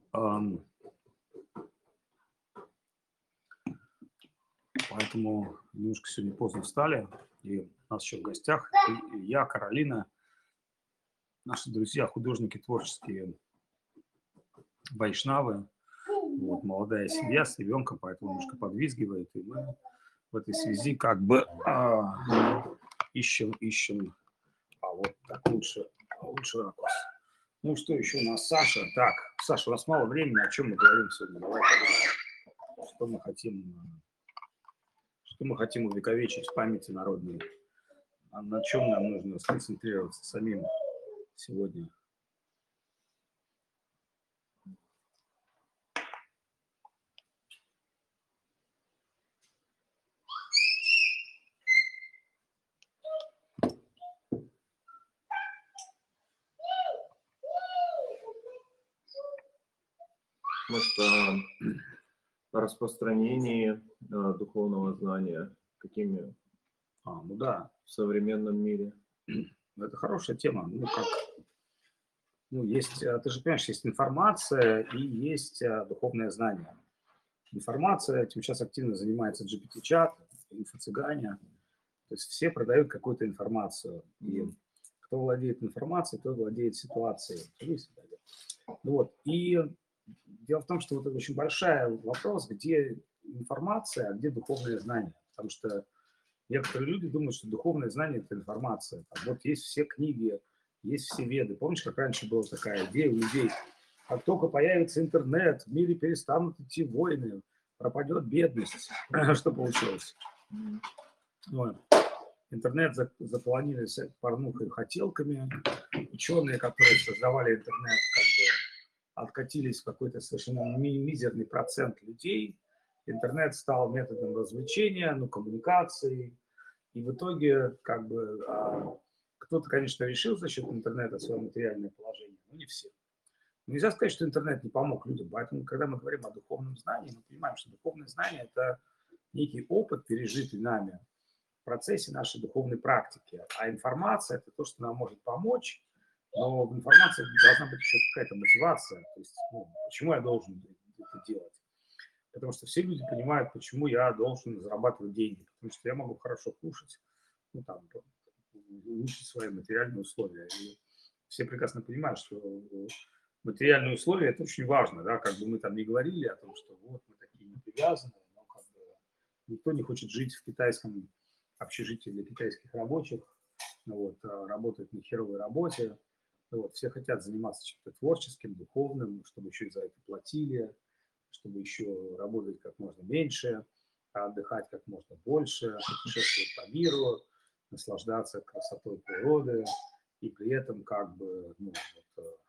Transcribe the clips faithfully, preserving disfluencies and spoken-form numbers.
Ам, Поэтому немножко сегодня поздно встали, и у нас еще в гостях и- и я, Каролина, наши друзья, художники творческие, вайшнавы, вот, молодая семья с ребенком, поэтому немножко подвизгивает, и мы в этой связи как бы а, ищем, ищем, а вот так лучше, лучше ракурс. Ну что еще у нас, Саша? Так, Саша, у нас мало времени, о чем мы говорим сегодня? Давай подумаем, что мы хотим, что мы хотим увековечить в памяти народной. А на чем нам нужно сконцентрироваться самим сегодня? Может, о распространении э, духовного знания, какими А, ну да, в современном мире. ну, это хорошая тема. Ну, как, ну, есть, а, ты же понимаешь, есть информация и есть а, духовное знание. Информация, этим сейчас активно занимается джи пи ти-чат, инфо-цыгане. То есть все продают какую-то информацию. И кто владеет информацией, тот владеет ситуацией. Ну вот. И дело в том, что вот это очень большой вопрос, где информация, а где духовное знание. Потому что некоторые люди думают, что духовное знание – это информация. Там вот есть все книги, есть все веды. Помнишь, как раньше была такая идея у людей? Как только появится интернет, в мире перестанут идти войны, пропадет бедность. Что получилось? Вот. Интернет заполонили порнухой и хотелками. Ученые, которые создавали интернет, как бы откатились в какой-то совершенно мизерный процент людей. Интернет стал методом развлечения, ну, коммуникации. И в итоге, как бы, а, кто-то, конечно, решил за счет интернета свое материальное положение, но не все. Нельзя сказать, что интернет не помог людям. Поэтому, когда мы говорим о духовном знании, мы понимаем, что духовное знание – это некий опыт, пережитый нами в процессе нашей духовной практики. А информация – это то, что нам может помочь, но в информации должна быть еще какая-то мотивация. То есть, ну, почему я должен это делать? Потому что все люди понимают, почему я должен зарабатывать деньги. Потому что я могу хорошо кушать, ну, там, улучшить свои материальные условия. И все прекрасно понимают, что материальные условия – это очень важно. Да? Как бы мы там не говорили о том, что вот мы такие не привязаны, но как бы никто не хочет жить в китайском общежитии для китайских рабочих, ну, вот, а работать на херовой работе. Ну, вот, все хотят заниматься чем-то творческим, духовным, чтобы еще и за это платили, чтобы еще работать как можно меньше, а отдыхать как можно больше, путешествовать по миру, наслаждаться красотой природы и при этом как бы, ну, вот,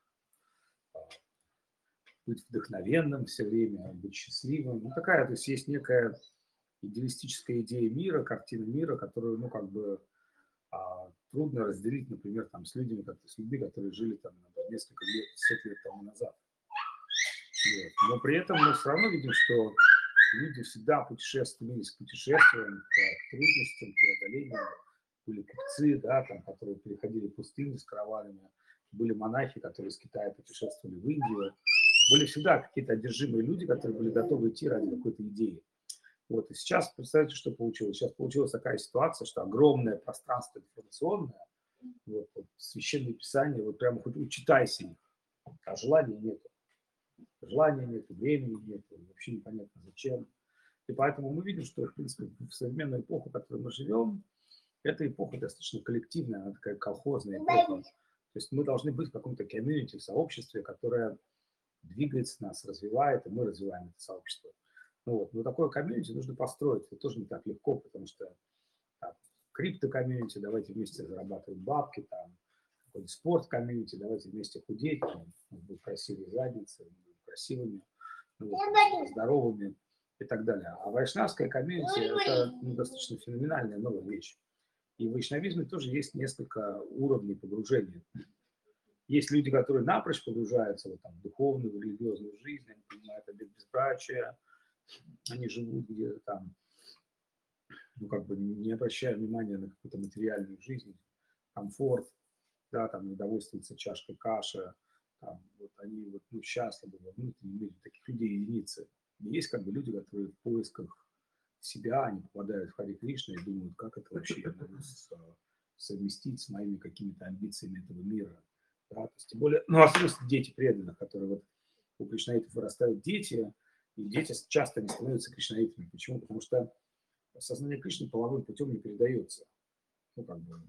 быть вдохновенным все время, быть счастливым. Ну, такая, то есть есть некая идеалистическая идея мира, картина мира, которую, ну, как бы а, трудно разделить, например, там, с людьми, как с людьми, которые жили там несколько лет, сот лет тому назад. Вот. Но при этом мы все равно видим, что люди всегда путешествовали к путешествиям, к трудностям, к преодолению. Были купцы, да, там, которые переходили пустыни с караванами, были монахи, которые из Китая путешествовали в Индию. Были всегда какие-то одержимые люди, которые были готовы идти ради какой-то идеи. Вот. И сейчас, представьте, что получилось. Сейчас получилась такая ситуация, что огромное пространство информационное, вот, вот, священные писания, вот прямо хоть учитайся их, а желания нет. Желания нет, времени нет, вообще непонятно зачем. И поэтому мы видим, что, в принципе, в современную эпоху, в которой мы живем, эта эпоха достаточно коллективная, она такая колхозная эпоха. То есть мы должны быть в каком-то комьюнити, в сообществе, которое двигается нас, развивает, и мы развиваем это сообщество. Ну вот. Но такое комьюнити нужно построить. Это тоже не так легко, потому что крипто-комьюнити, давайте вместе зарабатывать бабки, там, какой-то спорт-комьюнити, давайте вместе худеть, там, будут красивые задницы, будут красивыми, ну, вот, здоровыми и так далее. А вайшнавская комьюнити – это, ну, достаточно феноменальная новая вещь. И в вайшнавизме тоже есть несколько уровней погружения. Есть люди, которые напрочь погружаются в, там, духовную, в религиозную жизнь, они понимают обет безбрачия, они живут где-то там, ну, как бы не обращая внимания на какую-то материальную жизнь, комфорт, да, там, не довольствуются чашкой каши, там, вот они вот, ну, счастливы во внутреннем мире, таких людей единицы. И есть как бы люди, которые в поисках себя, они попадают в Харе Кришна и думают, как это вообще я могу с- совместить с моими какими-то амбициями этого мира. Да? То есть, тем более, ну, особенно дети преданных, которые вот у кришнаитов вырастают дети, и дети часто не становятся кришнаитами. Почему? Потому что сознание Кришны половым путем не передается. Ну, как бы,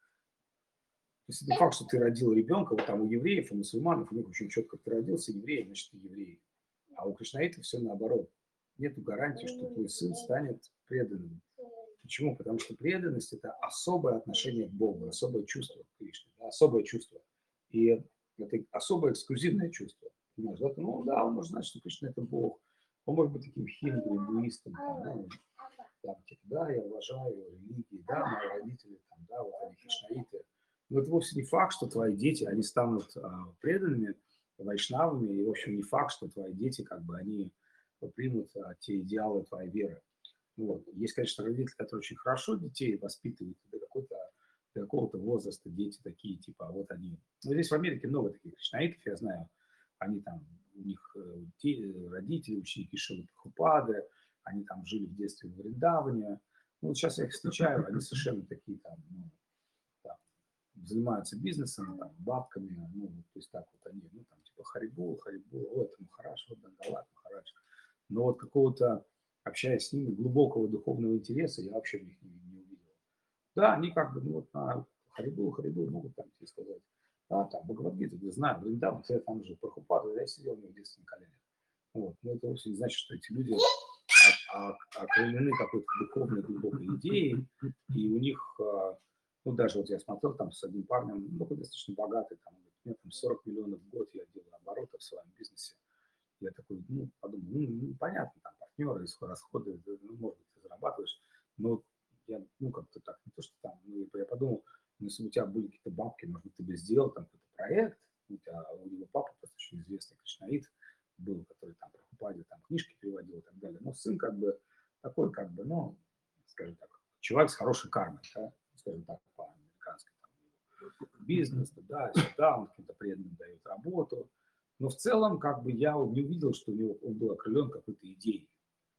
то есть это факт, что ты родил ребенка, вот там у евреев, у мусульманов, у них очень четко ты родился евреем, значит, ты еврей. А у кришнаитов все наоборот. Нет гарантии, что твой сын станет преданным. Почему? Потому что преданность – это особое отношение к Богу, особое чувство к Кришне, да, особое чувство. И это особое эксклюзивное чувство. Понимаешь, да? Ну да, он может знать, что Кришна – это Бог. Он может быть таким хинду, индуистом, там, да, там, типа, да, я уважаю религии, да, мои родители, там, да, вот они кришнаиты. Но это вовсе не факт, что твои дети, они станут а, преданными, вайшнавами, и, в общем, не факт, что твои дети, как бы, они примут а, те идеалы твоей веры. Вот. Есть, конечно, родители, которые очень хорошо детей воспитывают до какой-то до какого-то возраста, дети такие, типа, а вот они. Ну, здесь в Америке много таких кришнаитов, я знаю. Они там, у них э, те, родители, ученики Шилы Прабхупады, они там жили в детстве в Вриндаване. Ну, вот сейчас я их встречаю, они совершенно такие там, ну, там, занимаются бизнесом, там, бабками, ну, то есть так вот они, ну, там, типа, Харибул, Харибул, о, это Махарадж, вот, Дангалат, Махарадж. Но вот какого-то, общаясь с ними, глубокого духовного интереса я вообще в них не, не увидел. Да, они как бы, ну, вот на Харибул, Харибул могут там тебе сказать. Да, там, Бхагавадгита, я знаю, Вриндаван, я там же, Прабхупада, я сидел у них в детстве на коленях. Вот. Но это вовсе не значит, что эти люди окрылены какой-то духовной глубокой идеей, и у них, а, ну, даже вот я смотрел там с одним парнем, ну, такой достаточно богатый, там, у меня там сорок миллионов в год я делаю оборотов в своем бизнесе. Я такой, ну, подумал, ну, ну понятно, там, партнеры, расходы, ну, может быть, ты зарабатываешь, но я, ну, как-то так, не то, что там, ну, я подумал, ну, если у тебя были какие-то бабки, может быть, ты бы сделал там какой-то проект, у, тебя, у него папа достаточно известный кришнаит был, который там Прабхупаде там книжки переводил и так далее, но сын как бы такой, как бы, ну, скажем так, человек с хорошей кармой, да, скажем так, по-американски, там, бизнес, да, сюда, он каким-то преданным дает работу, но в целом, как бы, я не увидел, что у него, он был окрылен какой-то идеей,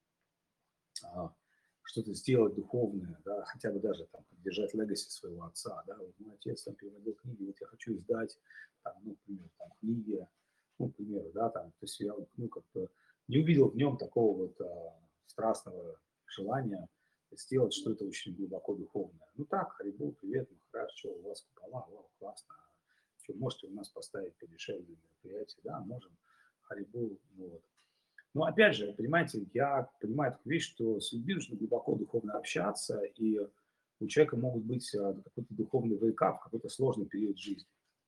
а, что-то сделать духовное, да, хотя бы даже там поддержать легаси своего отца, да, вот мой отец там переводил книги, вот я хочу издать, там, ну, например, там, книги, ну, к примеру, да, там, то есть я, ну, как-то не увидел в нем такого вот а, страстного желания сделать что-то очень глубоко духовное. Ну так, Харибул, привет, Махарадж, что у вас купола, вау, классно, что, можете у нас поставить подешевле мероприятие, да, можем, Харибул, вот. Но опять же, понимаете, я понимаю такую вещь, что с людьми нужно глубоко духовно общаться, и у человека могут быть а, какой-то духовный вейкап в какой-то сложный период жизни.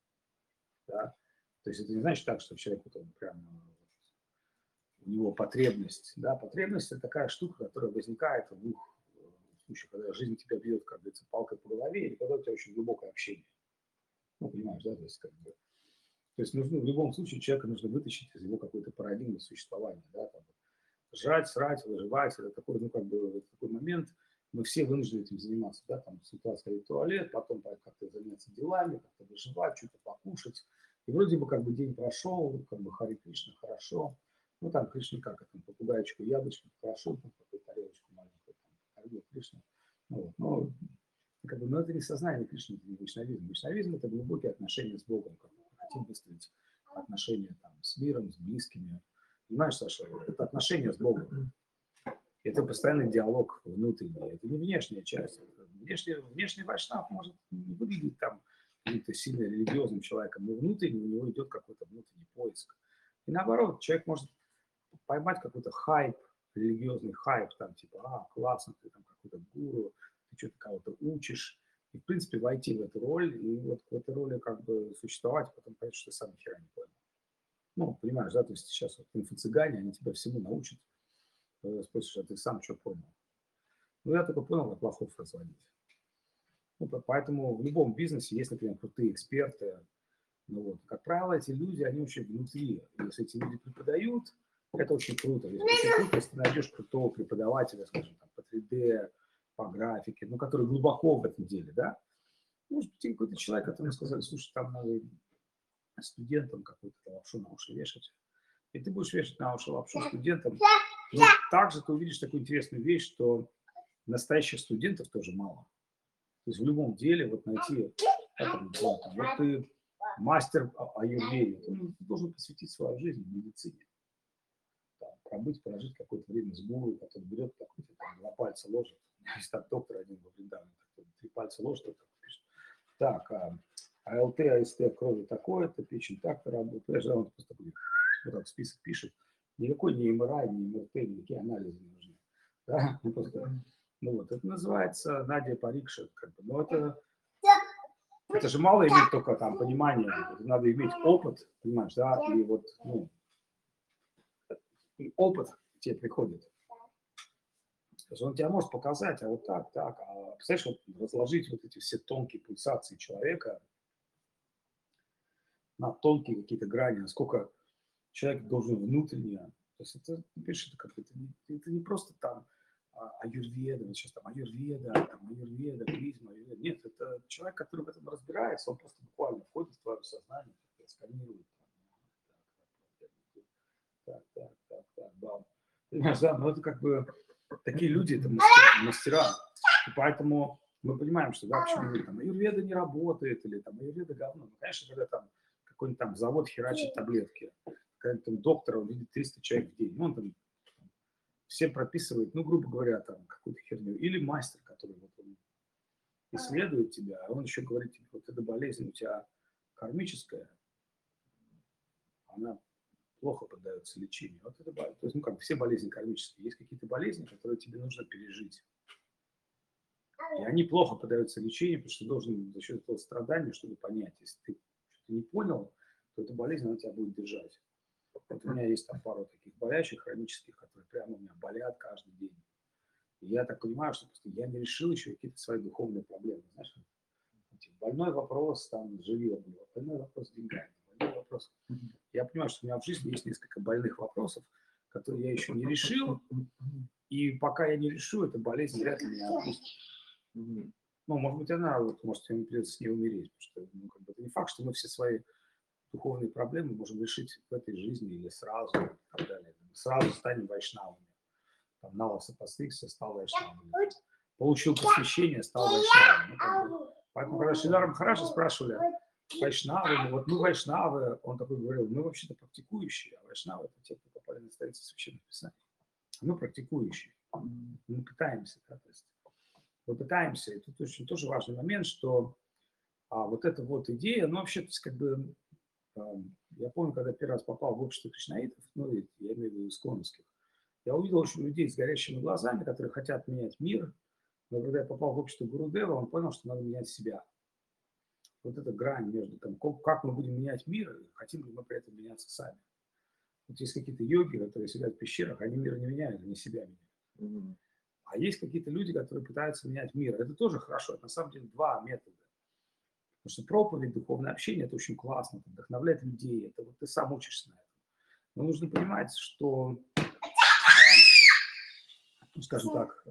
Да? То есть это не значит так, что человек вот, он прям, у него потребность. Да? Потребность – это такая штука, которая возникает в двух случаях, когда жизнь тебя бьет, как говорится, палкой по голове, или когда у тебя очень глубокое общение. Ну, понимаешь, да, то есть как бы то есть нужно, в любом случае человека нужно вытащить из его какой-то парадигмы существования. Да, там, жрать, срать, выживать, это такой, ну, как бы, такой момент, мы все вынуждены этим заниматься, да, там, с утра сходить в туалет, потом как-то заняться делами, как-то выживать, что-то покушать, и вроде бы, как бы, день прошел, как бы, Хари Кришна, хорошо, ну, там, Кришна как, там, попугаечку, яблочко, хорошо, там, какую-то тарелочку маленькую, там, Хари Кришна, ну, вот, но, как бы, но это не сознание Кришны, это не вайшнавизм. Вайшнавизм – это глубокие отношения с Богом, как мы хотим выстроить отношения, там, с миром, с близкими. Понимаешь, Саша, это отношения с Богом. Это постоянный диалог внутренний. Это не внешняя часть. Внешний, внешний вайшнав может не выглядеть там каким-то сильно религиозным человеком, но внутренне у него идет какой-то внутренний поиск. И наоборот, человек может поймать какой-то хайп, религиозный хайп, там типа, а, классно, ты там какой-то гуру, ты что-то кого-то учишь. И, в принципе, войти в эту роль, и вот в этой роли как бы существовать, а потом понять, что ты сам ни хера не понял. Ну, понимаешь, да, то есть сейчас вот инфо-цыгане, они тебя всему научат. Спросишь, а ты сам что понял? Ну, я только понял, как лохов разводить. Ну, поэтому в любом бизнесе есть, например, крутые эксперты. Ну, вот. Как правило, эти люди, они очень внутри. Если эти люди преподают, это очень круто. Если очень круто, если ты найдешь крутого преподавателя, скажем, там, по три дэ, по графике, ну, который глубоко в этом деле, да. Может быть, какой-то человек, которому сказали, слушай, там надо студентам какую-то лапшу на уши вешать. И ты будешь вешать на уши лапшу студентам. Но также ты увидишь такую интересную вещь, что настоящих студентов тоже мало. То есть в любом деле вот найти, это, вот, вот ты мастер аюрведы, ты должен посвятить свою жизнь медицине. Там, пробыть, прожить какое-то время с гуру, который берет такой, там, два пальца ложит. Есть так доктор один во Вриндаване, три пальца ложит, вот так пишет. Так, а, АЛТ, АСТ в крови такое-то, печень так-то работает. Он просто такой, вот так список пишет. Никакой ни МРА, ни МРТ, никакие анализы не нужны. Да? Ну, просто, ну вот, это называется Надя Парикша. Как бы. Но это, это же мало иметь только там понимание. Это надо иметь опыт, понимаешь, да, и вот, ну, опыт тебе приходит. То есть он тебя может показать, а вот так, так. А представляешь, вот разложить вот эти все тонкие пульсации человека на тонкие какие-то грани, насколько человек должен внутренне. То есть это, видишь, это, как, это, не, это не просто там аюрведа, вот сейчас там аюрведа, там аюрведа, призма, аюрведа. Нет, это человек, который в этом разбирается, он просто буквально входит в твое сознание, сканирует. Так, так, так, так, да. Понимаешь, да, но это как бы такие люди, это мастера, мастера. И поэтому мы понимаем, что, да, почему говорят, там, аюрведа не работает, или там аюрведа говно. Ну, конечно, когда там какой-нибудь там завод херачит таблетки, когда там доктор увидит триста человек в день, ну, он там всем прописывает, ну, грубо говоря, там, какую-то херню. Или мастер, который вот он исследует тебя, а он еще говорит тебе, вот эта болезнь у тебя кармическая, она плохо поддается лечению. Вот это, то есть, ну, как все болезни кармические. Есть какие-то болезни, которые тебе нужно пережить. И они плохо поддаются лечению, потому что ты должен за счет этого страдания, чтобы понять. Если ты что-то не понял, то эта болезнь, она тебя будет держать. Вот у меня есть там пару таких болящих хронических, которые прямо у меня болят каждый день. И я так понимаю, что просто я не решил еще какие-то свои духовные проблемы. Знаешь, больной вопрос, там, живет, больной вопрос с деньгами, больной вопрос. Я понимаю, что у меня в жизни есть несколько больных вопросов, которые я еще не решил, и пока я не решу, эта болезнь вряд ли меня отпустит. Ну, может быть, она, вот, может, мне придется с ней умереть, потому что, ну, как бы, это не факт, что мы все свои духовные проблемы можем решить в этой жизни или сразу, и так далее. Мы сразу станем вайшнавами. Там, на лоса постригся, стал вайшнавом. Получил посвящение, стал вайшнавом. Ну, как бы. Поэтому, когда Шридхар Махараджа спрашивали, вайшнавы, вот мы вайшнавы, он такой говорил, мы вообще-то практикующие, а вайшнавы это те, кто попали на страницы священных писаний. Мы практикующие, мы пытаемся, да, то есть мы пытаемся, и тут очень тоже важный момент, что а, вот эта вот идея, ну вообще, то есть как бы, а, я помню, когда первый раз попал в общество кришнаитов, ну, я имею в виду исконовских, я увидел очень людей с горящими глазами, которые хотят менять мир, но когда я попал в общество Гурудева, он понял, что надо менять себя. Вот эта грань между тем, как мы будем менять мир, хотим ли мы при этом меняться сами. Вот есть какие-то йоги, которые сидят в пещерах, они мир не меняют, они себя меняют. Mm-hmm. А есть какие-то люди, которые пытаются менять мир. Это тоже хорошо. Это на самом деле два метода. Потому что проповедь, духовное общение – это очень классно, это вдохновляет людей. Это вот ты сам учишься на этом. Но нужно понимать, что, ну, скажем так,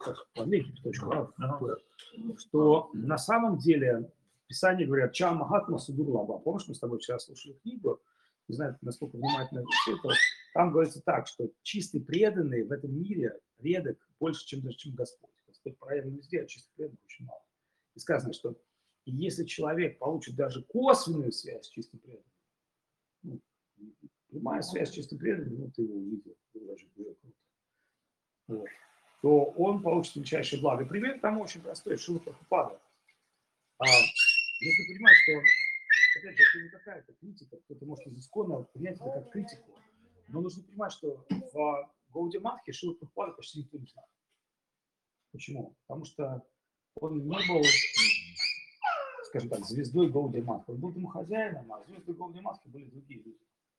что на самом деле в Писании говорят «Ча Махатма Судурлаба». Помнишь, мы с тобой вчера слушали книгу, не знаю, насколько внимательно все это. Там говорится так, что чистый преданный в этом мире редок больше, чем, чем Господь. Господь проявлен везде, а чистых преданных очень мало. И сказано, что если человек получит даже косвенную связь с чистым преданным, ну, прямая связь с чистым преданным, ну, ты его увидел, это даже было круто, вот, то он получит величайшее благо. Пример там очень простой, Шрила Прабхупада. А, нужно понимать, что опять же, это не какая-то критика, кто-то может из исконно принять это как критику. Но нужно понимать, что в Гаудия Матхе Шрила Прабхупада почти никто не знает. Почему? Потому что он не был, скажем так, звездой Гаудия Матхи. Он был домохозяином, а звездой Гаудия Матхи были другие люди.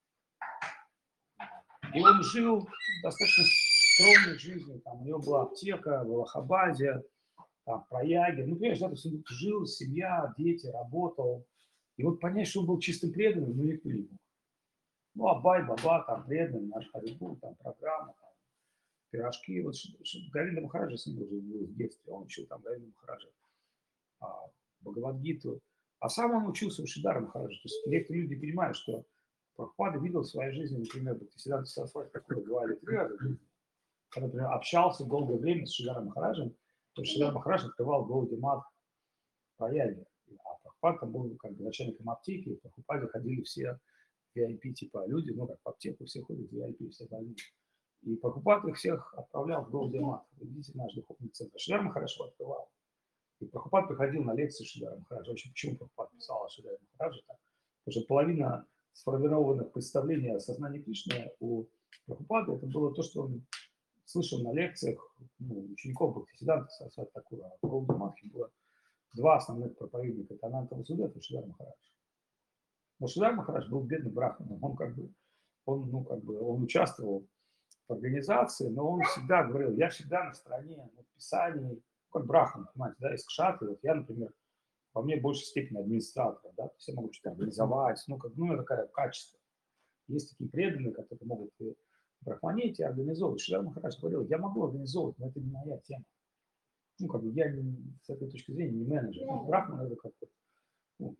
И он жил достаточно скромной жизнью. Там у него была аптека в Аллахабаде, там, в Праяге. Ну, понимаешь, да, то есть он жил, семья, дети, работал. И вот понять, что он был чистым преданным, ну, никто не мог. Ну, Абай, Баба, там, преданный, наш Харибу, там, программа, там, пирожки. Вот Говинда Махараджа с ним уже был в детстве, он учил там Говинда Махараджа а, Бхагавад-гиту. А сам он учился у Шридара Махараджа. То есть некоторые люди понимают, что Прабхупада видел в своей жизни, например, Бхактисиданта Сарасвати, такое два или три раза, когда, например, общался долгое время с Шридаром Махараджем, то есть Шридар Махарадж открывал Гаудия Мат в Рояле. А Прабхупад там был как бы начальником аптеки, и в Прабхупаде ходили все ви ай пи типа люди, ну как в аптеку все ходят, ви ай пи, все больные. И Прабхупад их всех отправлял в Гаудия Мат. Видите, наш духовный центр. Шридар Махарадж его открывал. И Прабхупад приходил на лекции Шридара Махараджа. Вообще, почему Прабхупад писал о Шридаре Махараджа? Потому что половина сформированных представлений о сознании Кришны у Прабхупада это было то, что он слышал на лекциях ну, учеников Бхактисиданта Сарасвати Такура. А в Гаудия Матхе было два основных проповедника. Это Ананта Васудева и Шридар Махарадж. Но Шридар Махарадж был бедным брахманом. Он как бы, он, ну, как бы, он участвовал в организации, но он всегда говорил, я всегда на стороне ну, писаний, как брахман, понимаете, да, из кшатры. Вот я, например, во мне в большей степени администратор, да, то есть я могу что-то организовать, ну, как, ну, это такое качество. Есть такие преданные, которые могут брахманить и организовывать. Шридар Махарадж говорил, я могу организовывать, но это не моя тема. Ну, как бы я не, с этой точки зрения не менеджер. Ну, брахман это как-то, ну,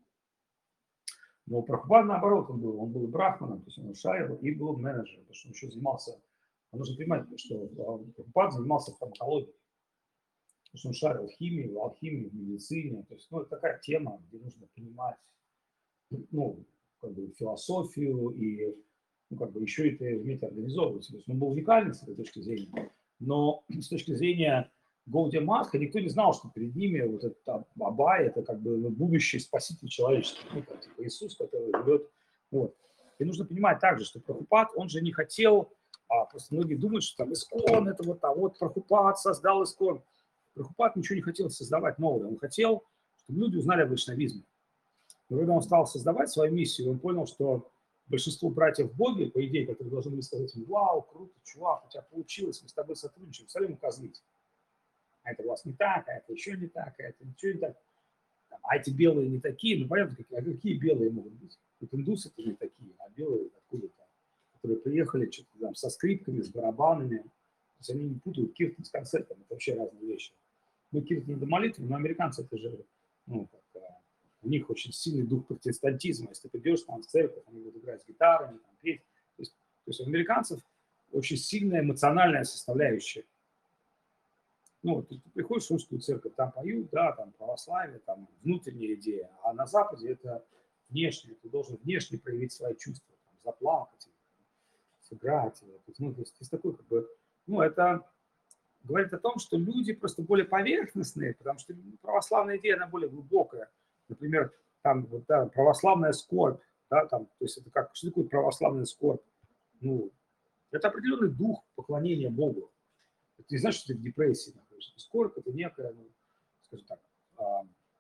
но Прабхупад наоборот, он был, он был брахманом, то есть он шарил и был менеджером, потому что он еще занимался, нужно понимать, что Прабхупад занимался фармакологией. Потому что он шарил в химии, в алхимии, в медицине. То есть, ну, это такая тема, где нужно понимать, ну, как бы философию и, ну, как бы еще это уметь организовывать. То есть он был уникальный с этой точки зрения. Но с точки зрения Гаудия Матха никто не знал, что перед ними вот этот Абай, это как бы будущий спаситель человечества. Ну, как, типа Иисус, который живет. Вот. И нужно понимать также, что Прабхупад, он же не хотел, а просто многие думают, что там Искон, это вот, а вот Прабхупад создал Искон. Прабхупад ничего не хотел создавать нового, он хотел, чтобы люди узнали о вайшнавизме. Но когда он стал создавать свою миссию, он понял, что большинство братьев в Боге, по идее, которые должны были сказать ему, вау, круто, чувак, у тебя получилось, мы с тобой сотрудничаем, стали ему козлить. А это у вас не так, а это еще не так, а это ничего не так. А эти белые не такие, ну понятно, какие, а какие белые могут быть? Вот индусы-то не такие, а белые откуда-то, которые приехали что-то там со скрипками, с барабанами. То есть они не путают киртан с концертом, это вообще разные вещи. Ну, киртан не до молитвы, но американцы это же, ну, как, у них очень сильный дух протестантизма. Если ты придешь там в церковь, они будут играть с гитарами, там, петь. То есть, то есть у американцев очень сильная эмоциональная составляющая. Ну, ты, ты приходишь в русскую церковь, там поют, да, там православие, там внутренняя идея, а на Западе это внешне, ты должен внешне проявить свои чувства, там, заплакать, сыграть. Ну, то есть, есть такой, как бы, ну, это говорит о том, что люди просто более поверхностные, потому что православная идея, она более глубокая. Например, там вот, да, православная скорбь, да, там, то есть это как, что такое православная скорбь? Ну, это определенный дух поклонения Богу. Это не значит, что ты в депрессии находишься. Скорбь это некая, ну, скажем так, а,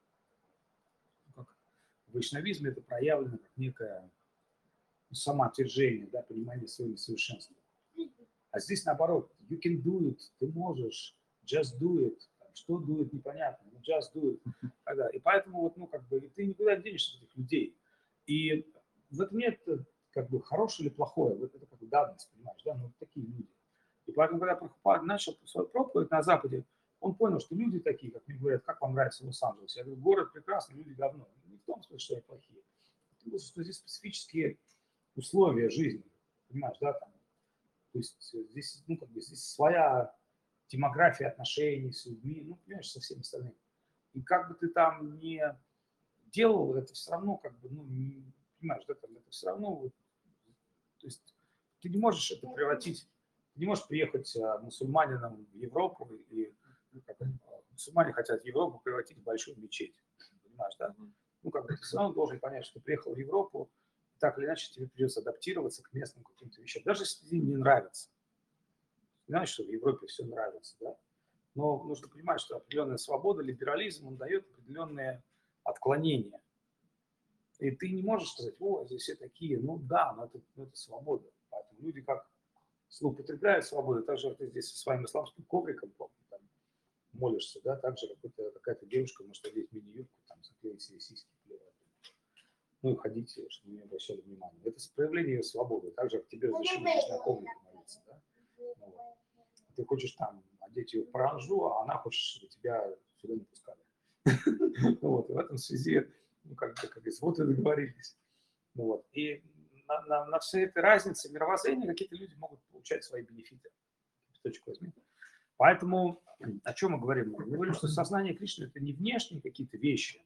как в вайшнавизме это проявлено как некое самоотвержение, да, понимание своего несовершенства. А здесь наоборот, you can do it, ты можешь, just do it. Что do it, непонятно, но just do it. И поэтому вот, ну, как бы, ты никуда не денешься от этих людей. И в этом нет, как бы, хорошее или плохое, вот это как бы данность, понимаешь, да, ну, такие люди. И поэтому, когда Прабхупада начал свою проповедь на Западе, он понял, что люди такие, как мне говорят, как вам нравится Лос-Анджелес. Я говорю, город прекрасный, люди говно. Не в том смысле, что они плохие. Потому что здесь специфические условия жизни, понимаешь, да, там. То есть здесь, ну, как бы, здесь своя демография отношений с людьми, ну, понимаешь, со всеми остальными. И как бы ты там не делал, это все равно, как бы, ну, не, понимаешь, да, там, это все равно, вот, то есть ты не можешь это превратить, ты не можешь приехать а, мусульманином в Европу, и ну, как, а, мусульмане хотят Европу превратить в большую мечеть, понимаешь, да? Ну, как бы ты все равно должен понять, что ты приехал в Европу, так или иначе тебе придется адаптироваться к местным каким-то вещам, даже если тебе не нравится. Знаешь, что в Европе все нравится, да? Но нужно понимать, что определенная свобода, либерализм, он дает определенные отклонения. И ты не можешь сказать, о, здесь все такие, ну да, но это, но это свобода. Поэтому люди как злоупотребляют свободу, так же ты здесь со своим исламским ковриком там, молишься, да, так же какая-то девушка может одеть мини-юбку, там, заклеить себе сиськи, плевать. Ну и ходить, чтобы не обращали внимания. Это проявление ее свободы. Так же, как тебе разрешили на коврике молиться, да? Ну, вот. Ты хочешь там одеть ее в паранжу, а она хочет, чтобы тебя сюда не пускали. Вот. И в этом связи ну, как бы, как говорится, вот и договорились. Ну, вот. И на, на, на всей этой разнице мировоззрения какие-то люди могут получать свои бенефиты. Точку возьми. Поэтому о чем мы говорим? Мы говорим, что сознание Кришны – это не внешние какие-то вещи,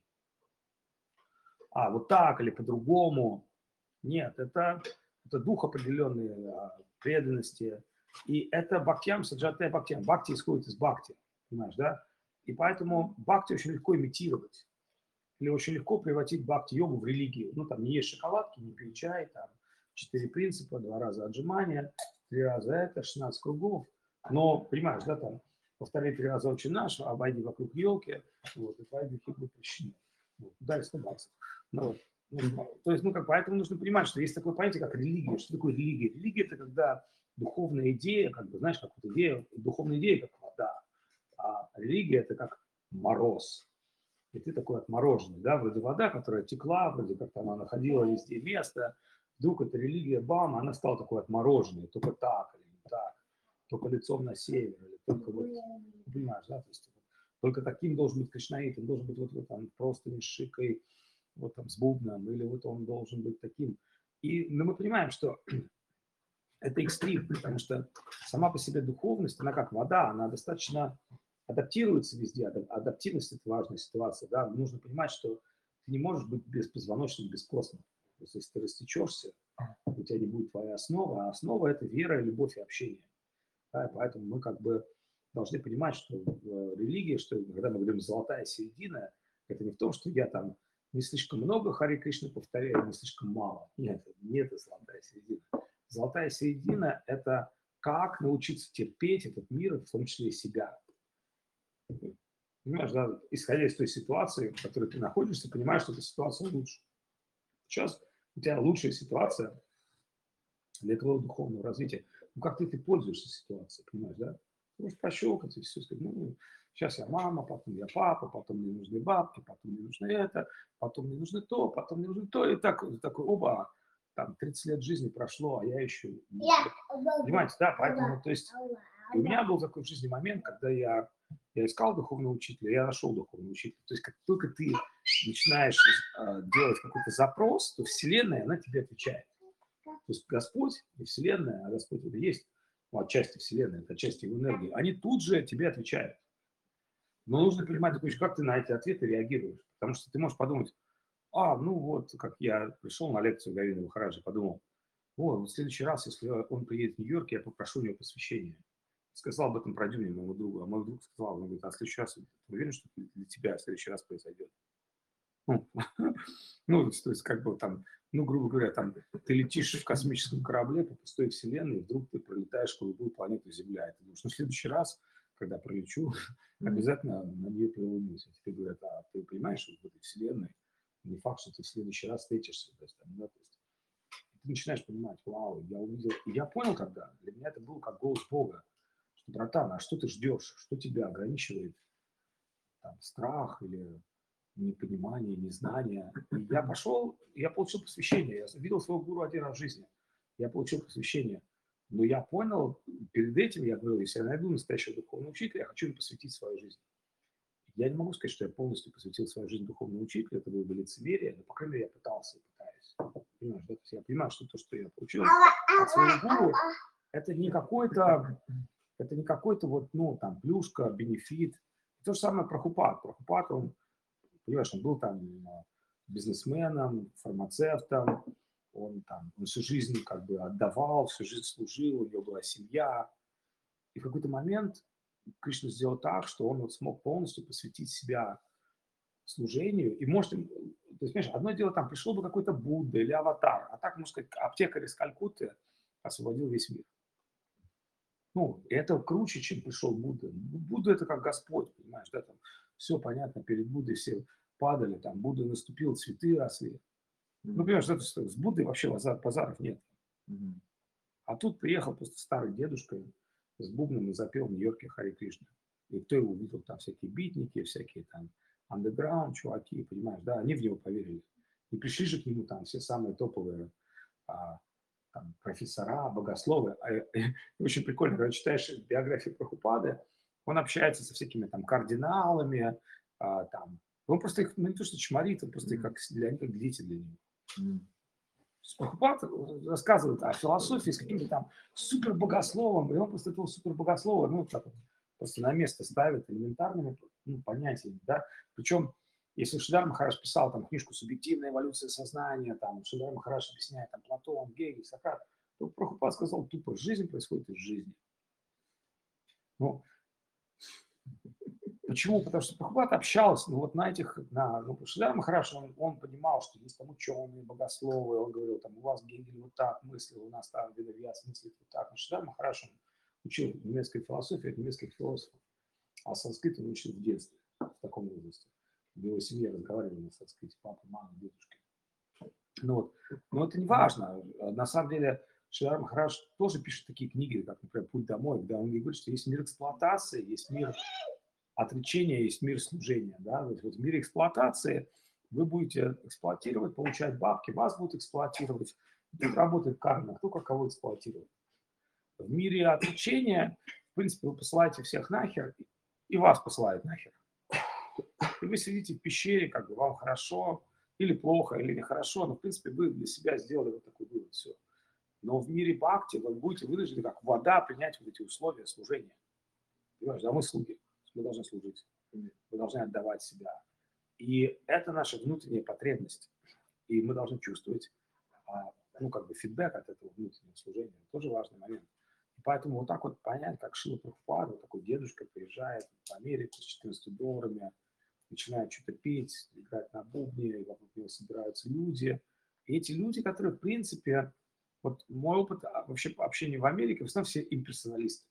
а вот так или по-другому. Нет, это, это дух определенной а, преданности. И это бхактиям, саджатая бхактиям. Бхакти исходит из бхакти, понимаешь, да? И поэтому бхакти очень легко имитировать. Или очень легко превратить бхакти-йогу в религию. Ну, там не есть шоколадки, не пей чай, там четыре принципа, два раза отжимания, три раза это, шестнадцать кругов. Но, понимаешь, да, там, повтори три раза очень наш, обойди вокруг елки, вот, и твои грехи будут прощены. Вот, дай сто баксов. Ну, вот. Ну, то есть, ну, как, поэтому нужно понимать, что есть такое понятие, как религия. Что такое религия? Религия – это когда духовная идея, как бы, знаешь, как вот идея, духовная идея, как вода, а религия – это как мороз. И ты такой отмороженный, да, вроде вода, которая текла, вроде как там она находила везде место, вдруг эта религия, бам, она стала такой отмороженной, только так или не так, только лицом на север, или только вот, понимаешь, да, то есть только таким должен быть кришнаит, он должен быть вот, вот там просто не с шикой, вот там с бубном, или вот он должен быть таким. И ну, мы понимаем, что это экстрим, потому что сама по себе духовность, она как вода, она достаточно адаптируется везде. Адаптивность – это важная ситуация. Да? Нужно понимать, что ты не можешь быть беспозвоночным, бескостным. То есть, если ты растечешься, у тебя не будет твоей основы, а основа – это вера, любовь и общение. Да? И поэтому мы как бы должны понимать, что в религии, что когда мы говорим «золотая середина», это не в том, что я там не слишком много Хари Кришны повторяю, не слишком мало. Нет, нет, это золотая середина. Золотая середина – это как научиться терпеть этот мир, в том числе и себя. Понимаешь, да, исходя из той ситуации, в которой ты находишься, понимаешь, что эта ситуация лучше. Сейчас у тебя лучшая ситуация для твоего духовного развития. Ну, как ты, ты пользуешься ситуацией, понимаешь, да? Ты можешь пощелкать и все сказать, ну, сейчас я мама, потом я папа, потом мне нужны бабки, потом мне нужно это, потом мне нужно то, потом мне нужно то. И так, такой, оба, там, тридцать лет жизни прошло, а я еще... Понимаете, да, поэтому, то есть, у меня был такой в жизни момент, когда я, я искал духовного учителя, я нашел духовного учителя. То есть, как только ты начинаешь э, делать какой-то запрос, то Вселенная, она тебе отвечает. То есть Господь и Вселенная, а Господь это есть, ну, отчасти Вселенная, это отчасти его энергии, они тут же тебе отвечают. Но нужно понимать, как ты на эти ответы реагируешь. Потому что ты можешь подумать, а, ну вот, как я пришел на лекцию Говинда Махараджа, подумал, о, в следующий раз, если он приедет в Нью-Йорк, я попрошу у него посвящения. Сказал об этом про Дюне, моему другу, а мой друг сказал, он говорит, а в следующий раз, ты уверен, что для тебя в следующий раз произойдет? Ну, ну, то есть, как бы там, ну, грубо говоря, там, ты летишь в космическом корабле по пустой вселенной, и вдруг ты пролетаешь в голубую планету Земля. И ты думаешь, ну, в следующий раз, когда пролечу, обязательно на нее прилунюсь. И тебе говорят, а ты понимаешь, что в этой вселенной не факт, что ты в следующий раз встретишься. То есть, там, да, то есть, ты начинаешь понимать, вау, я увидел. И я понял тогда, для меня это было как голос Бога, что, братан, а что ты ждешь? Что тебя ограничивает? Там, страх или непонимание, незнание. И я пошел, я получил посвящение. Я видел своего гуру один раз в жизни. Я получил посвящение. Но я понял, перед этим я говорил, если я найду настоящего духовного учителя, я хочу им посвятить свою жизнь. Я не могу сказать, что я полностью посвятил свою жизнь духовному учителю, это было бы лицемерие, но, по крайней мере, я пытался и пытаюсь. Понимаешь, да? То есть я понимаю, что то, что я получил от своего гуру, это не какой-то, это не какой-то вот, ну, там, плюшка, бенефит. То же самое Прабхупад. Прабхупад, он, понимаешь, он был там бизнесменом, фармацевтом, он там он всю жизнь как бы отдавал, всю жизнь служил, у него была семья. И в какой-то момент Кришна сделал так, что он вот смог полностью посвятить себя служению. И может, то есть, понимаешь, одно дело, там пришел бы какой-то Будда или аватар, а так, можно сказать, аптекарь из Калькутты освободил весь мир. Ну, это круче, чем пришел Будда. Будда это как Господь, понимаешь, да, там все понятно, перед Буддой все падали, там Будда наступил, цветы росли. Ну, понимаешь, это, с Буддой вообще базар, базаров нет. Mm-hmm. А тут приехал просто старый дедушка с бубном и запел в Нью-Йорке Хари Кришна. И кто его увидел, там всякие битники, всякие там андеграунд чуваки, понимаешь, да, они в него поверили. И пришли же к нему там все самые топовые а, там, профессора, богословы. А, и, очень прикольно, когда читаешь биографию Прабхупады, он общается со всякими там кардиналами, а, там, Он просто их, ну, не то что чморит, он просто их как для них, как дети для него. Мгм. Прабхупад рассказывает о философии с каким-то там супербогословом, и он просто этого супербогослова, ну, так вот, просто на место ставит элементарными, ну, понятиями, да. Причем, если Шридар Махарадж писал там книжку «Субъективная эволюция сознания», там Шридар Махарадж объясняет там Платон, Гегель, Сократ, то Прабхупад сказал тупо: жизнь происходит из жизни. Ну, почему? Потому что Прабхупад общался, ну, вот на этих, на, ну, Шридар Махарадж, он, он понимал, что есть там ученые, богословы, он говорил, там, у вас Гегель вот так мыслил, у нас там Ведавьяс мыслит вот так. Но Шридар Махарадж, он учил немецкой философии от немецких философов, а санскрит он учил в детстве, в таком возрасте. В его семье разговаривали на санскрите, папа, мама, дедушка. Ну, вот. Но это не важно. На самом деле, Шридар Махарадж тоже пишет такие книги, как, например, «Путь домой», где он говорит, что есть мир эксплуатации, есть мир отречения, есть мир служения. Да? Вот в мире эксплуатации вы будете эксплуатировать, получать бабки, вас будут эксплуатировать. Тут работает карма, кто как кого эксплуатирует. В мире отречения, в принципе, вы посылаете всех нахер, и вас посылают нахер. И вы сидите в пещере, как бы вам хорошо, или плохо, или нехорошо, но, в принципе, вы для себя сделали вот такой вывод, все. Но в мире бхакти вы будете вынуждены, как вода, принять вот эти условия служения. Понимаешь, да, мы слуги, мы должны служить, мы должны отдавать себя. И это наша внутренняя потребность. И мы должны чувствовать, ну, как бы фидбэк от этого внутреннего служения. Это тоже важный момент. И поэтому вот так вот понять, как Шрила Прабхупада, вот такой дедушка приезжает в Америку с четырнадцатью долларами, начинает что-то петь, играть на бубне, и вокруг него собираются люди. И эти люди, которые, в принципе, вот мой опыт вообще общения в Америке, в основном все имперсоналисты.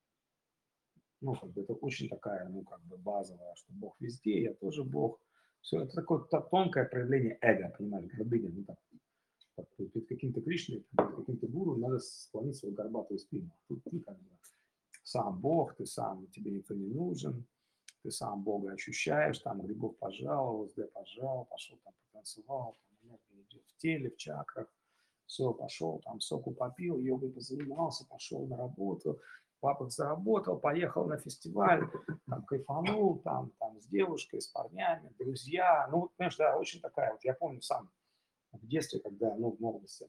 Ну, как бы это очень такая, ну, как бы базовая, что Бог везде, я тоже Бог. Все, это такое тонкое проявление эго, понимаешь, гордыня. Ну, так, так, перед каким-то Кришной, перед каким-то гуру надо склонить свою горбатую спину. Тут ты как бы сам Бог, ты сам, тебе никто не нужен, ты сам Бога ощущаешь, там грибов пожаловал, ЛСД пожал, пошел там потанцевал, там энергия идет в теле, в чакрах, все, пошел, там соку попил, йогой позанимался, пошел на работу, папа заработал, поехал на фестиваль, там кайфанул, там, там с девушкой, с парнями, друзья. Ну, вот, понимаешь, да, очень такая, вот я помню сам в детстве, когда, ну, в молодости,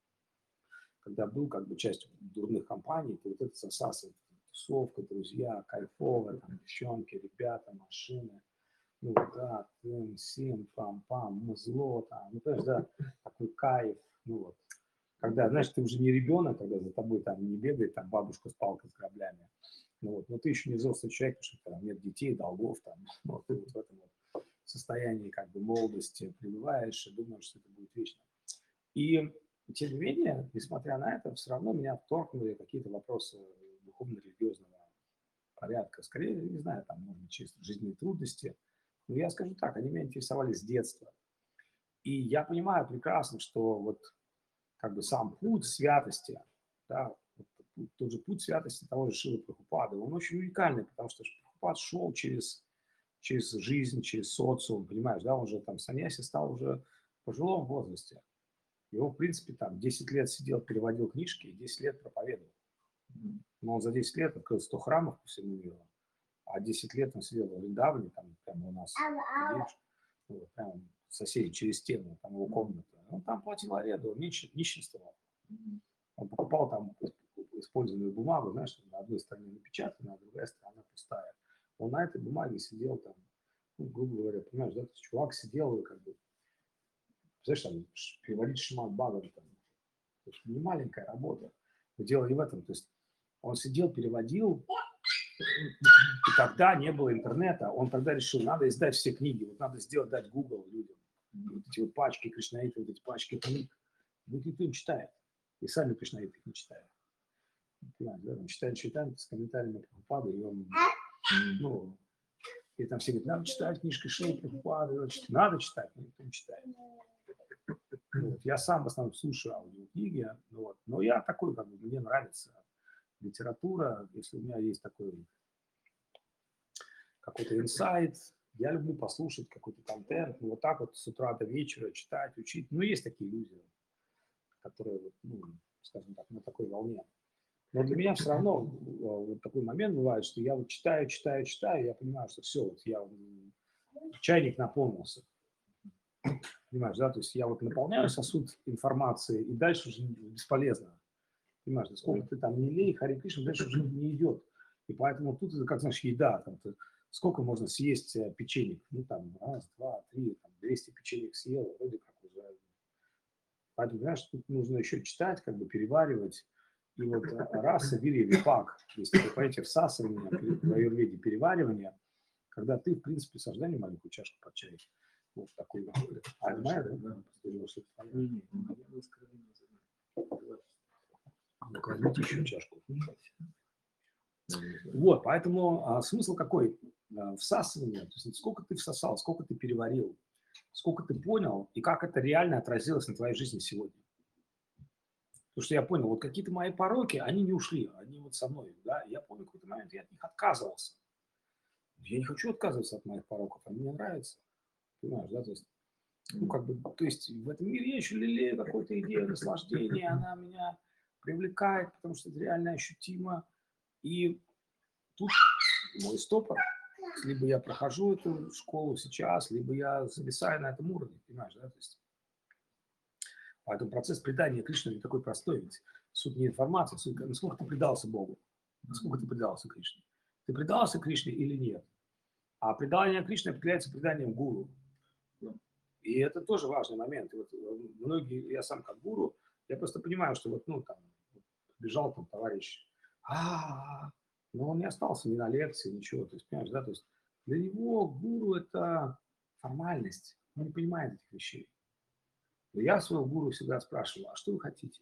когда был как бы частью дурных компаний, то вот это засасывает. Тусовка, друзья, кайфовая, там, девчонки, ребята, машины, ну, да, тым, сим, пам-пам, музло, там, ну, понимаешь, да, такой кайф, ну, вот. Когда, знаешь, ты уже не ребенок, когда за тобой там не бегает там бабушка с палкой, с граблями, ну, вот, но ты еще не взрослый человек, потому что там нет детей, долгов, там, вот, ты вот в этом вот состоянии, как бы, молодости пребываешь и думаешь, что это будет вечно. И, тем не менее, несмотря на это, все равно меня вторгнули какие-то вопросы духовно-религиозного порядка. Скорее, не знаю, там, может быть, чисто жизненные трудности. Но я скажу так, они меня интересовали с детства. И я понимаю прекрасно, что вот как бы сам путь святости, да, вот тот же путь святости того же Шрилы Прабхупады, он очень уникальный, потому что Прабхупад шел через, через жизнь, через социум, понимаешь, да, он же там саньяси стал уже в пожилом возрасте. Его, в принципе, там десять лет сидел, переводил книжки и десять лет проповедовал. Но он за десять лет открыл сто храмов по всему миру, а десять лет он сидел в Вриндаване, там прямо у нас, видишь, вот, прямо соседи через стену, там его комната. Он там платил аренду, он нищ, нищенствовал. Он покупал там использованную бумагу, знаешь, на одной стороне напечатана, а другая сторона пустая. Он на этой бумаге сидел там, ну, грубо говоря, понимаешь, да, чувак сидел и как бы, знаешь, там, переводить Шримад Бхагаватам, то есть не маленькая работа. Но дело не в этом, то есть он сидел, переводил, и тогда не было интернета, он тогда решил, надо издать все книги, вот надо сделать, дать Google людям. Вот эти вот пачки кришнаиты, вот эти пачки книг, вот никто не читает. И сами кришнаиты их не читают. Понимаете, да? Он читает читает с комментариями Прабхупады, и он, ну, и там все говорят, надо читать книжки Шрилы Прабхупады, надо читать, но никто не читает. Вот. Я сам в основном слушаю аудиокниги, вот. Но я такой, как бы, мне нравится литература, если у меня есть такой какой-то инсайт, я люблю послушать какой-то контент, ну, вот так вот с утра до вечера читать, учить. Ну, есть такие люди, которые, ну, скажем так, на такой волне. Но для меня все равно вот такой момент бывает, что я вот читаю, читаю, читаю, я понимаю, что все, вот я чайник наполнился. Понимаешь, да? То есть я вот наполняю сосуд информации, и дальше уже бесполезно. Понимаешь, да? Сколько ты там не лей, Харе Кришна, дальше уже не идет. И поэтому тут это, как, знаешь, еда. Там, ты, сколько можно съесть печенек? Ну, там, раз, два, три, там, двести печенек съел, вроде как уже. Поэтому, знаешь, тут нужно еще читать, как бы переваривать. И вот раса, вири, випак, если вы понимаете, всасывание, в аюрведе переваривание, когда ты, в принципе, сождай маленькую чашку под чай. Вот такой. А понимаешь, да? Возьмите еще чашку. Вот, поэтому а, смысл какой? А, всасывание. То есть сколько ты всосал, сколько ты переварил, сколько ты понял, и как это реально отразилось на твоей жизни сегодня. Потому что я понял, вот какие-то мои пороки, они не ушли, они вот со мной, да, я помню, в какой-то момент я от них отказывался. Я не хочу отказываться от моих пороков, они мне нравятся, понимаешь, да, то есть, ну, как бы, то есть в этом мире я еще лелею какую-то идею наслаждения, она меня привлекает, потому что это реально ощутимо, и тут мой стопор, либо я прохожу эту школу сейчас, либо я зависаю на этом уровне, понимаешь, да, то есть. Поэтому процесс предания Кришне не такой простой. Ведь суть не информация, суть, насколько ты предался Богу, насколько ты предался Кришне. Ты предался Кришне или нет? А предание Кришне определяется преданием гуру. И это тоже важный момент. И вот многие, я сам как гуру, я просто понимаю, что вот, ну, там, бежал там товарищ, а, но он не остался ни на лекции, ничего. То есть, понимаешь, да, то есть для него гуру это формальность. Он не понимает этих вещей. Но я своего гуру всегда спрашивал, а что вы хотите?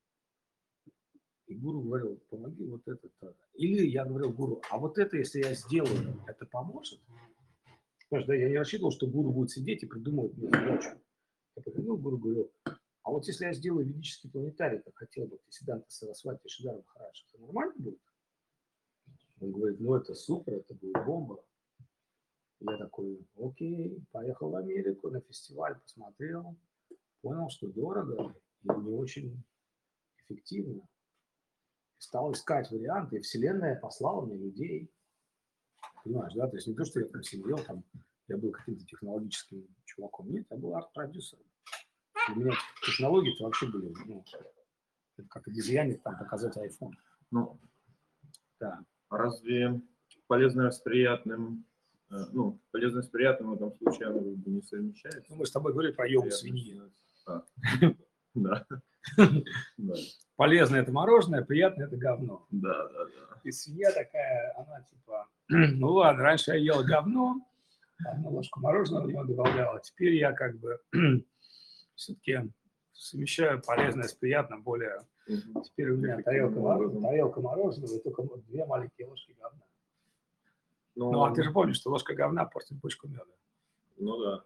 И гуру говорил, помоги вот это. -то. Или я говорил гуру, а вот это, если я сделаю, это поможет? Потому что да, я не рассчитывал, что гуру будет сидеть и придумывать мне задачу. Я подходил к гуру, говорю, а вот если я сделаю ведический планетарий, как хотел бы Сиддханта Сарасвати Шридхар Махарадж, это нормально будет? Он говорит, ну это супер, это будет бомба. Я такой, окей, поехал в Америку на фестиваль, посмотрел, понял, что дорого и не очень эффективно. Стал искать варианты, и Вселенная послала мне людей. Понимаешь, да? То есть не то, что я там сидел, там, я был каким-то технологическим чуваком. Нет, я был арт-продюсером. Для меня технологии-то вообще были, ну, это как обезьяне там показать iPhone. Ну, да. Разве полезное с приятным, ну, полезное с приятным в этом случае оно не совмещается? Ну, мы с тобой говорили про йогу свиньи. А. Да. Полезное это мороженое, приятное это говно. Да, да, да. И свинья такая, она типа, ну ладно, раньше я ел говно, одну ложку мороженого в него добавлял, а теперь я как бы все-таки совмещаю полезное с приятным более. Теперь у меня тарелка мороженого, тарелка мороженого и только две маленькие ложки говна. Но... Ну, а ты же помнишь, что ложка говна портит бочку меда. Ну да.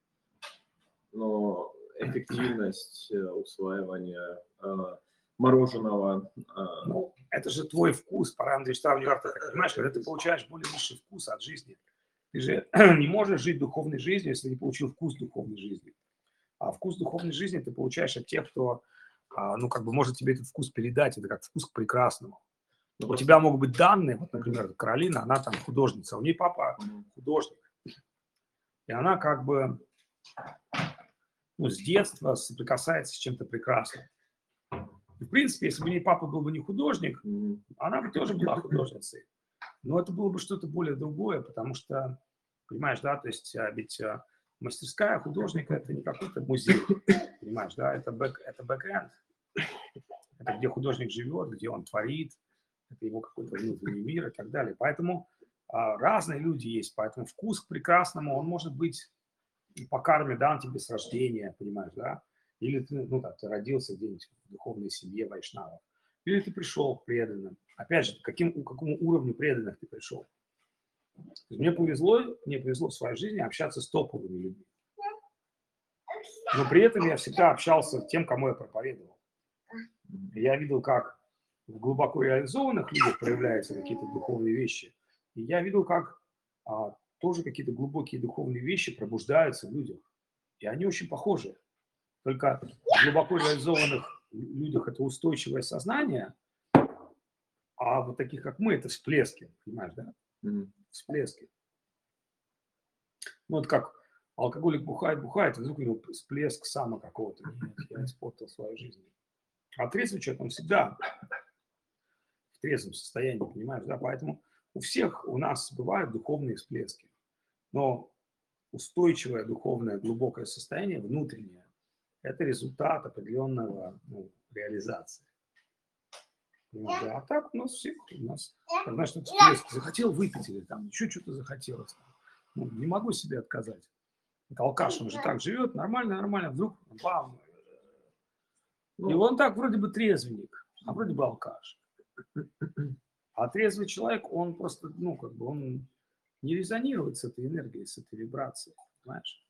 Но эффективность усваивания э, мороженого... Э... Ну, это же твой вкус, параметры штрафника. Понимаешь, когда ты получаешь более высший вкус от жизни, ты же не можешь жить духовной жизнью, если не получил вкус духовной жизни. А вкус духовной жизни ты получаешь от тех, кто, ну, как бы может тебе этот вкус передать. Это как вкус к прекрасному. Но у тебя могут быть данные, вот, например, Каролина, она там художница, у нее папа художник. И она как бы, ну, с детства соприкасается с чем-то прекрасным. И, в принципе, если бы у нее папа был бы не художник, она бы тоже была художницей. Но это было бы что-то более другое, потому что, понимаешь, да, то есть ведь мастерская художника – это не какой-то музей, понимаешь, да, это бэк, это бэк-энд, это где художник живет, где он творит, это его какой-то внутренний мир и так далее. Поэтому а, разные люди есть, поэтому вкус к прекрасному, он может быть по карме дан тебе с рождения, понимаешь, да, или ты, ну, так, ты родился где-нибудь в духовной семье вайшнавов, или ты пришел преданным. Опять же, каким, к какому уровню преданных ты пришел. Мне повезло, мне повезло в своей жизни общаться с топовыми людьми. Но при этом я всегда общался с тем, кому я проповедовал. Я видел, как в глубоко реализованных людях проявляются какие-то духовные вещи. И я видел, как а, тоже какие-то глубокие духовные вещи пробуждаются в людях. И они очень похожи. Только в глубоко реализованных людях это устойчивое сознание, а вот таких, как мы, это всплески. Понимаешь, да? Mm-hmm. Всплески. Ну, вот как алкоголик бухает, бухает, и вдруг у него всплеск сама какого-то. Нет, я испортил свою жизнь. А трезвый человек, он всегда в трезвом состоянии, понимаешь, да? Поэтому у всех у нас бывают духовные всплески. Но устойчивое духовное глубокое состояние, внутреннее, это результат определенного ну, реализации. Понимаешь, да? А так у нас всех, у нас, знаешь, что всплеск, захотел выпить или там еще что-то захотелось. Ну, не могу себе отказать. Это алкаш, он же так живет, нормально, нормально, вдруг бам. И он так вроде бы трезвенник, а вроде бы алкаш. А трезвый человек, он просто, ну, как бы, он не резонирует с этой энергией, с этой вибрацией, понимаешь?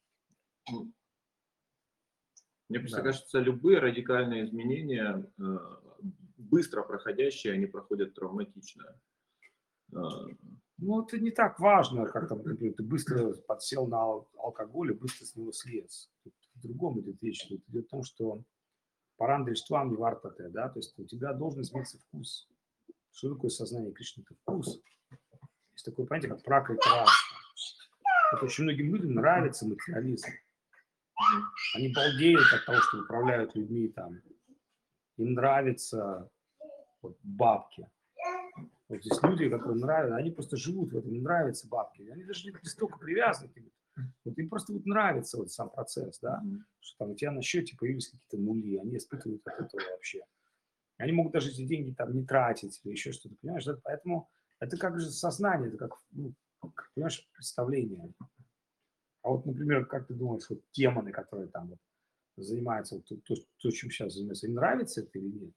Мне просто Да. кажется, любые радикальные изменения, э, быстро проходящие, они проходят травматично. Э, Ну, это не так важно, как там, например, ты быстро подсел на ал- алкоголь и быстро с него слез. Тут в другом идет речь. Тут идет о том, что парандриштвам вартате, да, то есть у тебя должен измениться вкус. Что такое сознание Кришны? Это вкус. Есть такое понятие, как пракрити раса. Вот очень многим людям нравится материализм. Они балдеют от того, что управляют людьми там. Им нравятся вот, бабки. Вот здесь люди, которым нравятся, они просто живут в этом, им нравятся бабки. Они даже не столько привязаны к ним. Вот им просто вот нравится вот сам процесс, да, что там у тебя на счете появились какие-то нули, они испытывают от этого вообще. Они могут даже эти деньги там не тратить или еще что-то, понимаешь? Да? Поэтому это как же сознание, это как, ну, как, понимаешь, представление. А вот, например, как ты думаешь, вот демоны, которые там вот занимаются, вот, то, то, то, чем сейчас занимаются, им нравится это или нет?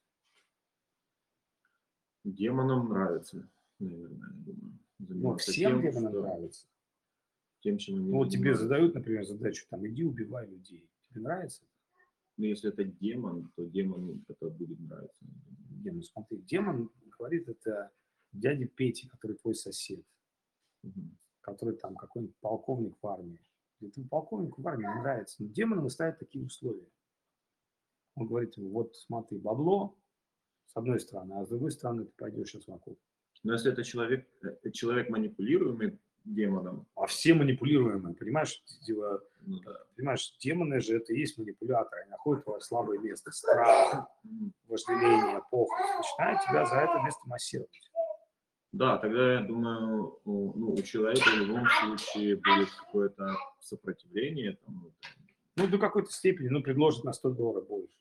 Демонам нравится, наверное, я думаю, Ну, заниматься всем тем, демонам что, нравится. тем, чем они Ну, вот тебе занимаются. задают, например, задачу, там, иди убивай людей. Тебе нравится? Но если это демон, то демону это будет нравиться. Демон, смотри, демон, говорит, это дядя Петя, который твой сосед, Мгм. который там какой-нибудь полковник в армии. Этому полковнику в армии не нравится. Но демонам ставят такие условия. Он говорит ему, вот смотри, бабло с одной стороны, а с другой стороны ты пойдешь сейчас в окоп. Но если это человек, э, человек манипулируемый демоном, А все манипулируемые, понимаешь? Типа, ну да. понимаешь, демоны же это и есть манипуляторы. Они находят твое слабое место, страх, Мгм. вожделение, похоть. Начинают тебя за это место массировать. Да, тогда я думаю, у, ну, у человека в любом случае будет какое-то сопротивление. Там, вот. Ну, до какой-то степени, ну, предложат на сто долларов больше.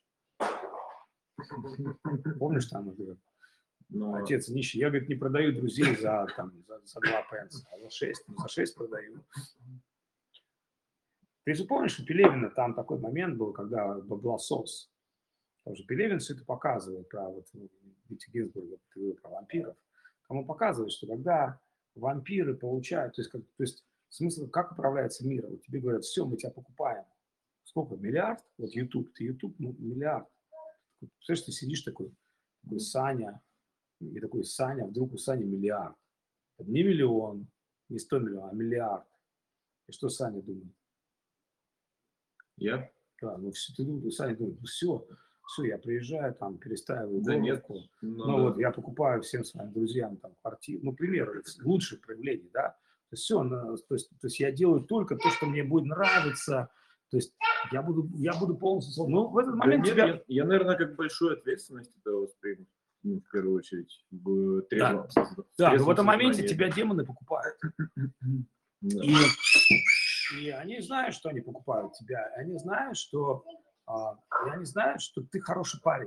Помнишь, там, говорит, Но отец нищий, я, говорит, не продаю друзей за, там, за, за два пенса, а за шесть, ну, за шесть продаю. Ты же помнишь, у Пелевина там такой момент был, когда была СОС. Потому что Пелевин все это показывает про вот Витя Гинзбурга, про вампиров. Там он показывает, что когда вампиры получают, то есть, как, то есть смысл, как управляется мир. Вот тебе говорят, все, мы тебя покупаем. Сколько? Миллиард? Вот YouTube, ты YouTube, ну, миллиард. Представляешь, ты сидишь такой, такой Саня, и такой Саня, вдруг у Сани миллиард. Это не миллион, не сто миллионов, а миллиард. И что Саня думает? я? Да, ну все, ты думаешь, Саня думает, ну все, все, я приезжаю, там, перестаиваю Да нет, горловку, ну ну да. вот я покупаю всем своим друзьям там квартиру, ну, пример, лучшее проявление, да, то есть все, то есть, то есть я делаю только то, что мне будет нравиться, то есть я буду, я буду полностью, ну, в этот Да момент нет, тебя... я, я, наверное, как большую ответственность это восприму, ну, в первую очередь, в Да, трезвом, в да, но в трезвом этом моменте сознании. тебя демоны покупают. Да. И, и они знают, что они покупают тебя. И они знают, что, а, и они знают, что ты хороший парень.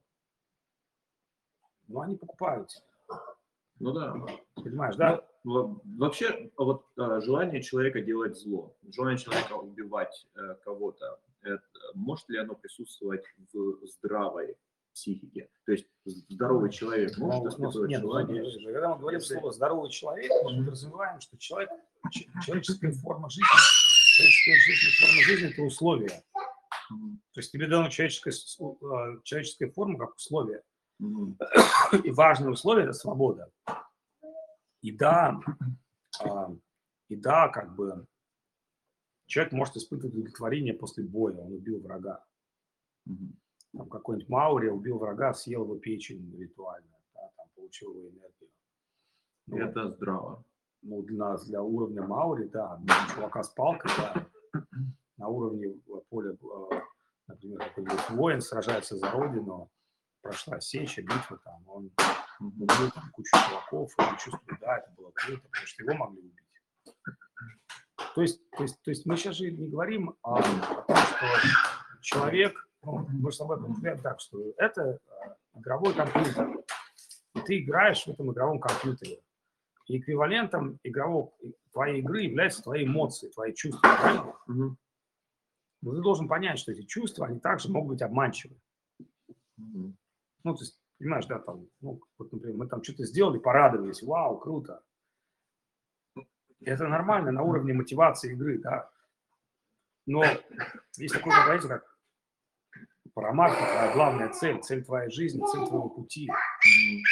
Но они покупают тебя. Ну да. Понимаешь, да? Ну, вообще, вот а, желание человека делать зло, желание человека убивать э, кого-то, это, может ли оно присутствовать в здравой психике? То есть здоровый человек может Но, но, испытывать нет, желание? когда мы говорим Если- слово «здоровый человек», мы подразумеваем, что человек, ч- человеческая форма жизни, человеческая жизнь, форма жизни – это условие. Мгм. То есть тебе дано человеческая, с- а, человеческая форма как условие. Мгм. И важное условие – это свобода. И да, а, и да, как бы человек может испытывать удовлетворение после боя, он убил врага. Мгм. Там какой-нибудь Маури убил врага, съел его печень ритуально, да, там, получил его энергию. Ну, вот. Это здраво. ну, для нас, для уровня Маури, да, для чувака с палкой, да, на уровне поля, например, какой-нибудь воин сражается за родину, прошла сеча, битва там, он убил там кучу чуваков, и он чувствует, да, это было круто, потому что его могли убить. То есть, то есть, то есть мы сейчас же не говорим о, о том, что человек, ну, мы же с тобой говорим так, что это игровой компьютер, и ты играешь в этом игровом компьютере. И эквивалентом игрового, твоей игры являются твои эмоции, твои чувства, правильно? Мгм. Но ты должен понять, что эти чувства, они также могут быть обманчивы. Мгм. Ну, то есть, понимаешь, да, там, ну, вот, например, мы там что-то сделали, порадовались, вау, круто. Это нормально на уровне мотивации игры, да. Но есть такое понятие, как парамарка, твоя главная цель, цель твоей жизни, цель твоего пути. Мгм.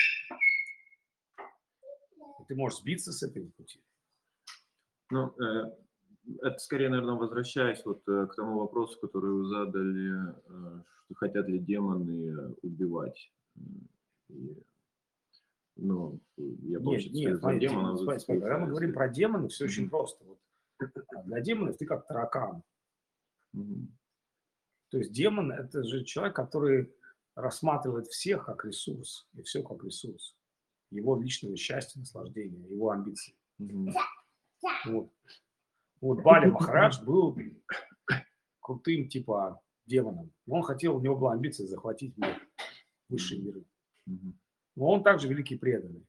И ты можешь сбиться с этого пути. Ну, э, это скорее, наверное, возвращаясь вот э, к тому вопросу, который вы задали, э, что хотят ли демоны убивать. М, и, ну, я, Нет, получается, нет, за смотри, демона демон, смотри, смотри, когда мы зацепился, говорим если- про демонов, все Мгм. очень просто. Вот. А для демонов ты как таракан. Мгм. То есть демон – это же человек, который рассматривает всех как ресурс, и все как ресурс. Его личного счастья, наслаждения, его амбиций. Мгм. Вот. Вот Бали Махарадж был крутым типа демоном. Но он хотел, у него была амбиция захватить мир, высшие миры. Мгм. Но он также великий преданный.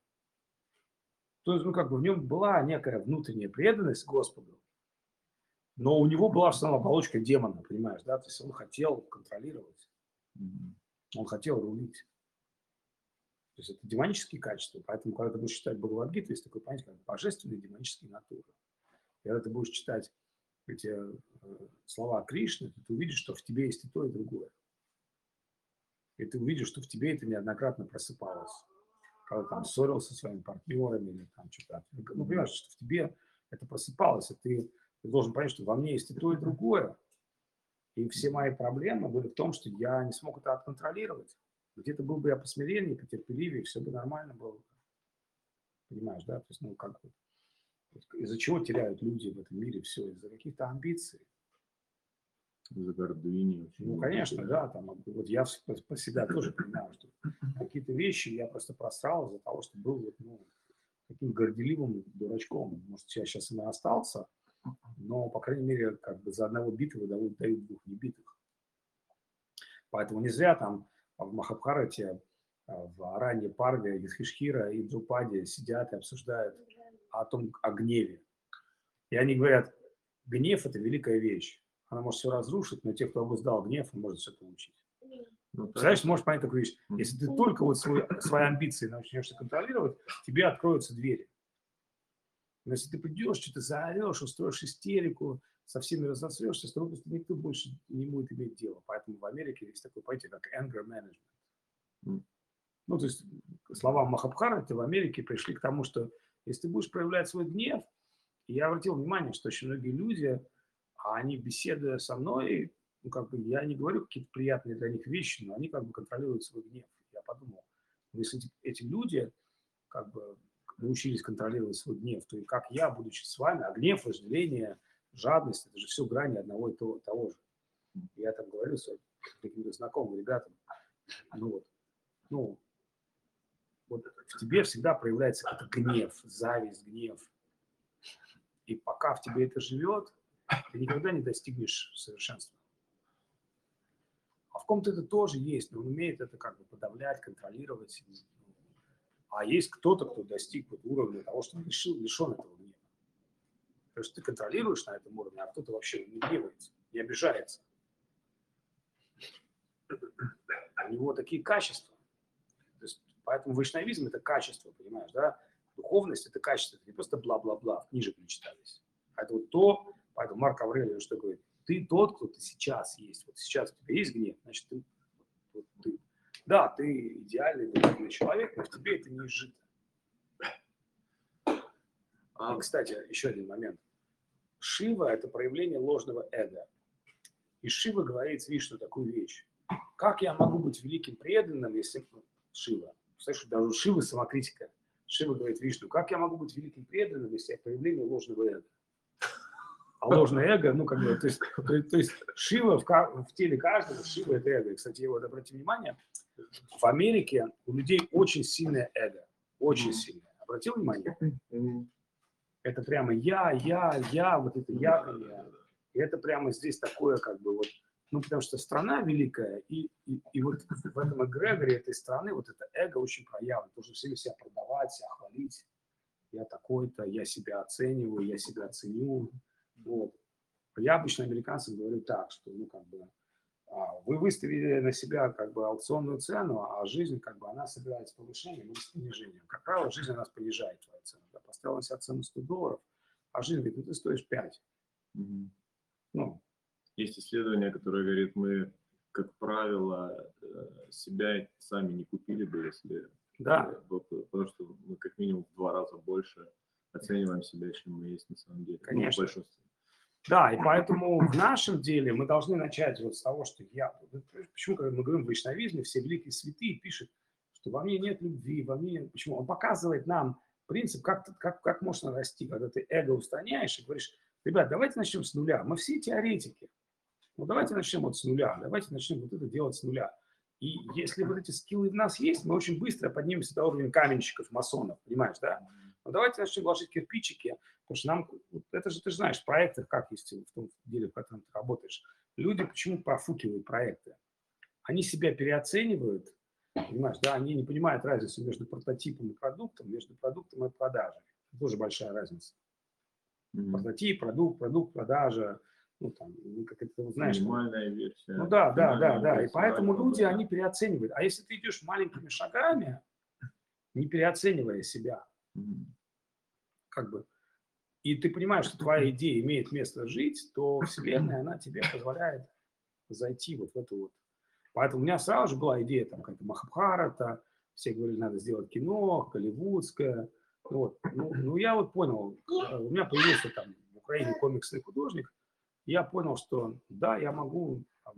То есть, ну, как бы в нем была некая внутренняя преданность Господу, но у него была в основном оболочка демона, понимаешь, да? То есть он хотел контролировать, Мгм. он хотел рулить. То есть это демонические качества. Поэтому, когда ты будешь читать Бхагавад-гиту, есть такое понятие, как божественные демонические натуры. Когда ты будешь читать эти э, слова Кришны, ты увидишь, что в тебе есть и то, и другое. И ты увидишь, что в тебе это неоднократно просыпалось. Когда ты там ссорился со своими партнерами или там что-то. Ну, понимаешь, что в тебе это просыпалось, и ты, ты должен понять, что во мне есть и то, и другое. И все мои проблемы были в том, что я не смог это отконтролировать. Где-то был бы я посмиреннее, потерпеливее, все бы нормально было. Понимаешь, да? То есть, ну, как бы, из-за чего теряют люди в этом мире все? Из-за каких-то амбиций. За гордыню. очень Ну, много конечно, теряют. да. Там, вот я по себя тоже понимаю, что какие-то вещи я просто просрал из-за того, что был вот, ну, таким горделивым дурачком. Может, я сейчас и не остался, но, по крайней мере, как бы за одного битого дают, дают двух небитых. Поэтому не зря там в Махабхарате, в Аране Парве, Юдхишхира и Друпаде сидят и обсуждают о том, о гневе. И они говорят, гнев – это великая вещь. Она может все разрушить, но те, кто обуздал гнев, он может все получить. Ну, так. Представляешь, ты можешь понять такую вещь. Мгм. Если ты только вот свой, свои амбиции начнешь контролировать, тебе откроются двери. Но если ты придешь, что-то заорешь, устроишь истерику, со всеми разосрешься, с тобой просто никто больше не будет иметь дела. Поэтому в Америке есть такое понятие, как anger management. Мгм. Ну, то есть, слова Махабхараты в Америке пришли к тому, что если ты будешь проявлять свой гнев, и я обратил внимание, что очень многие люди, они, беседуя со мной, ну, как бы, я не говорю какие-то приятные для них вещи, но они как бы контролируют свой гнев. Я подумал, ну, если эти, эти люди как бы научились контролировать свой гнев, то и как я, будучи с вами, а гнев, вожделение, жадность, это же все грани одного и того, того же. Я там говорю с каким-то знакомым ребятам, ну вот, ну, вот в тебе всегда проявляется какой-то гнев, зависть, гнев. И пока в тебе это живет, ты никогда не достигнешь совершенства. А в ком-то это тоже есть, но он умеет это как бы подавлять, контролировать. А есть кто-то, кто достиг вот уровня того, что он лишил, лишен этого гнева. То есть ты контролируешь на этом уровне, а кто-то вообще не гневается, не обижается. У него такие качества. То есть, поэтому вайшнавизм – это качество, понимаешь, да? Духовность – это качество, это не просто бла-бла-бла, в книжек начитались. А это вот то, поэтому Марк Аврелий что говорит, ты тот, кто ты сейчас есть. Вот сейчас у тебя есть гнев, значит, ты, вот ты. Да, ты идеальный, духовный человек, но в тебе это не изжито. А, И, кстати, еще один момент. Шива – это проявление ложного эго. И Шива говорит Вишну такую вещь. Как я могу быть великим преданным, если Шива? Представляешь, даже у Шивы самокритика. Шива говорит Вишну, как я могу быть великим преданным, если я проявление ложного эго? А ложное эго, ну, как бы, то есть, то, то есть Шива в, в теле каждого, Шива это эго. И, кстати, вот обратите внимание, в Америке у людей очень сильное эго, очень mm-hmm. сильное. Обратил внимание? Mm-hmm. Это прямо я, я, я, вот это я, я. И это прямо здесь такое, как бы, вот, ну, потому что страна великая, и, и, и вот в этом эгрегоре этой страны вот это эго очень проявлено. Должен всеми себя продавать, себя хвалить. Я такой-то, я себя оцениваю, я себя ценю. Вот. Я обычно американцам говорю так, что, ну, как бы, а, вы выставили на себя, как бы, аукционную цену, а жизнь, как бы, она собирается с повышением или с понижением. Как правило, жизнь, она понижает твою цену. Да? Поставила на себя цену сто долларов, а жизнь говорит, ну, ты стоишь пять. Mm-hmm. Ну. Есть исследование, которое говорит, мы, как правило, себя сами не купили бы, если... Да. Потому что мы как минимум в два раза больше оцениваем себя, чем мы есть на самом деле. Конечно. Ну, да, и поэтому в нашем деле мы должны начать вот с того, что я... Почему, когда мы говорим в вайшнавизме, все великие святые пишут, что во мне нет любви, во мне нет... Почему? Он показывает нам принцип, как, как, как можно расти, когда ты эго устраняешь и говоришь, ребят, давайте начнем с нуля. Мы все теоретики. Ну, давайте начнем вот с нуля. Давайте начнем вот это делать с нуля. И если вот эти скиллы в нас есть, мы очень быстро поднимемся до уровня каменщиков, масонов, понимаешь, да? Но давайте начнем ложить кирпичики, потому что нам, это же ты же знаешь, в проектах, как есть в том деле, в котором ты работаешь, люди почему профукивают проекты? Они себя переоценивают, понимаешь, да, они не понимают разницу между прототипом и продуктом, между продуктом и продажей. Это тоже большая разница. Mm-hmm. Прототип, продукт, продукт, продажа, ну там, как это, знаешь. Минимальная версия. Ну да, да, да, да, и поэтому люди, они переоценивают. А если ты идешь маленькими шагами, не переоценивая себя, mm-hmm. как бы, и ты понимаешь, что твоя идея имеет место жить, то Вселенная, она тебе позволяет зайти вот в эту вот. Поэтому у меня сразу же была идея, там, какая-то Махабхарата, все говорили, надо сделать кино, голливудское. Вот. Ну, ну, я вот понял, у меня появился там в Украине комиксный художник, и я понял, что да, я могу. Там,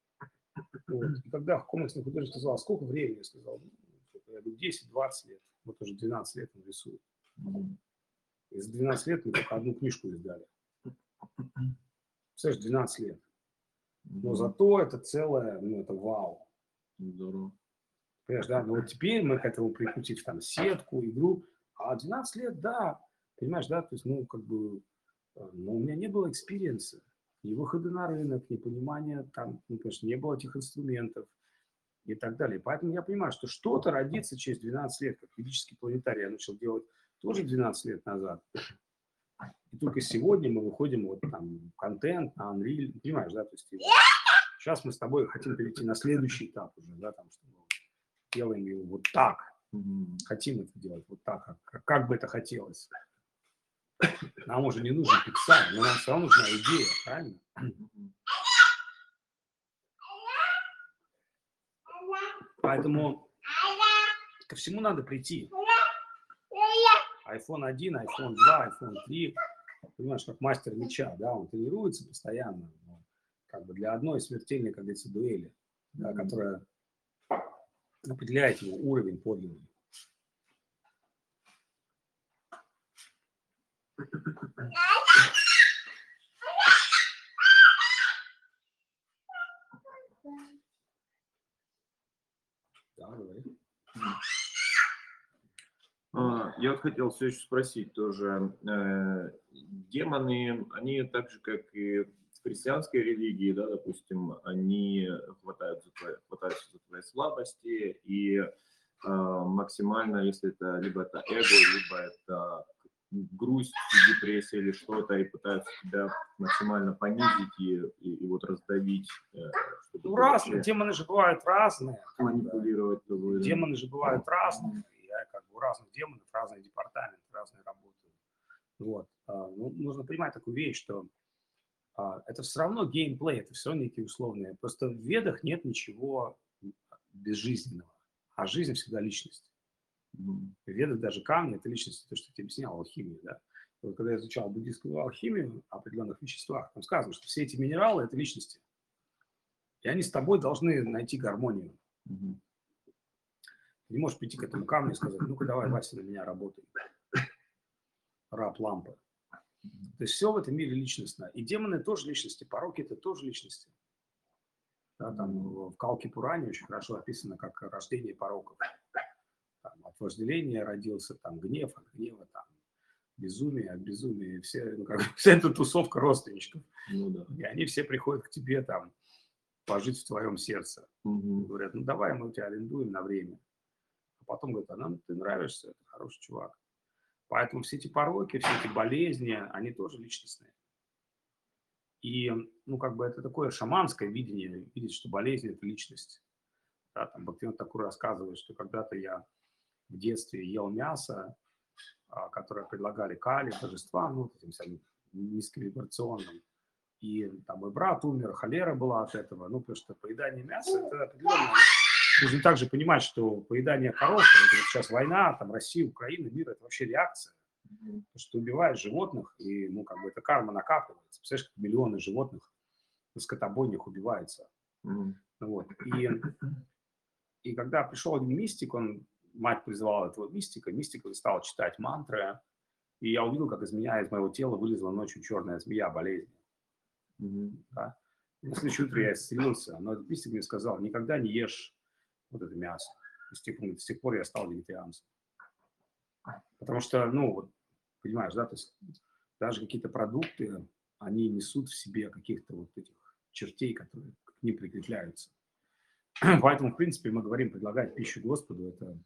вот. И когда комиксный художник сказал, сколько времени, я сказал, ну, я говорю, десять-двадцать лет, вот уже двенадцать лет он рисует. И за двенадцать лет мы только одну книжку издали. Представляешь, двенадцать лет. Но зато это целое, ну это вау. Здорово. Понимаешь, да? Но вот теперь мы к этому прикрутить там сетку, игру. А двенадцать лет, да. Понимаешь, да? То есть, ну, как бы, но у меня не было экспириенса. Ни выхода на рынок, ни понимания там, ну, конечно, не было этих инструментов и так далее. Поэтому я понимаю, что что-то родится через двенадцать лет, как ведический планетарий я начал делать тоже двенадцать лет назад. И только сегодня мы выходим вот там контент на Unreal, понимаешь, да, то есть его, сейчас мы с тобой хотим перейти на следующий этап уже, да, там, что мы делаем его вот так, mm-hmm. хотим это делать вот так, как, как бы это хотелось. Нам уже не нужен Pixar, но нам все равно нужна идея, правильно? Mm-hmm. Поэтому ко всему надо прийти. айфон один, айфон два, айфон три, понимаешь, как мастер меча, да, он тренируется постоянно, но, как бы для одной смертельной, как говорится, дуэли, да, mm-hmm. которая определяет его уровень подлинный. Да, говори. Я вот хотел все еще спросить тоже, э, демоны, они так же, как и в христианской религии, да, допустим, они хватают за твои, хватаются за твои слабости и э, максимально, если это либо это эго, либо это грусть, депрессия или что-то, и пытаются тебя максимально понизить и, и, и вот раздавить. Э, ну, разные, демоны же бывают разные. Манипулировать тобой. Демоны же бывают разные. Я как бы у разных демонов разные департаменты, разные работы. Вот. Ну, нужно понимать такую вещь, что это все равно геймплей, это все равно некие условные. Просто в ведах нет ничего безжизненного, а жизнь всегда личность. В ведах даже камни – это личность, то, что я тебе объяснял, алхимия. Да? Вот, когда я изучал буддийскую алхимию о определенных веществах, там сказано, что все эти минералы – это личности. И они с тобой должны найти гармонию. Ты не можешь прийти к этому камню и сказать, ну-ка давай, Вася, на меня работай. Раб лампы. То есть все в этом мире личностно. И демоны тоже личности, пороки это тоже личности. Да, там в Калки Пуране очень хорошо описано, как рождение пороков. Там, от вожделения родился там гнев, от гнева там безумие, от безумия. Все, ну, как, вся эта тусовка родственничков. Ну да. И они все приходят к тебе там пожить в твоем сердце. Мгм. Говорят, ну давай мы тебя арендуем на время. А потом говорят, а нам ты нравишься, это хороший чувак. Поэтому все эти пороки, все эти болезни, они тоже личностные. И, ну, как бы это такое шаманское видение, видеть, что болезнь – это личность. Да, там Бхактивинода Тхакур рассказывает, что когда-то я в детстве ел мясо, а, которое предлагали Кали, божествам, ну, этим самым низковибрационным. И там мой брат умер, холера была от этого. Ну, потому что поедание мяса – это определенно. Нужно также понимать, что поедание коров, это вот сейчас война, там Россия, Украина, мир – это вообще реакция. Мгм. Потому что ты убиваешь животных, и, ну, как бы эта карма накапливается. Представляешь, как миллионы животных на скотобойнях убивается. Мгм. Вот. И, и когда пришел один мистик, он, мать призвала этого мистика, мистик стал читать мантры, и я увидел, как из меня, из моего тела вылезла ночью черная змея болезни. Мгм. Да? И на следующее утро я исцелился, но этот мистик мне сказал, никогда не ешь вот это мясо. И с тех, с тех пор я стал вегетарианцем. Потому что, ну, вот, понимаешь, да, то есть даже какие-то продукты, они несут в себе каких-то вот этих чертей, которые к ним прикрепляются. Поэтому, в принципе, мы говорим, предлагать пищу Господу, это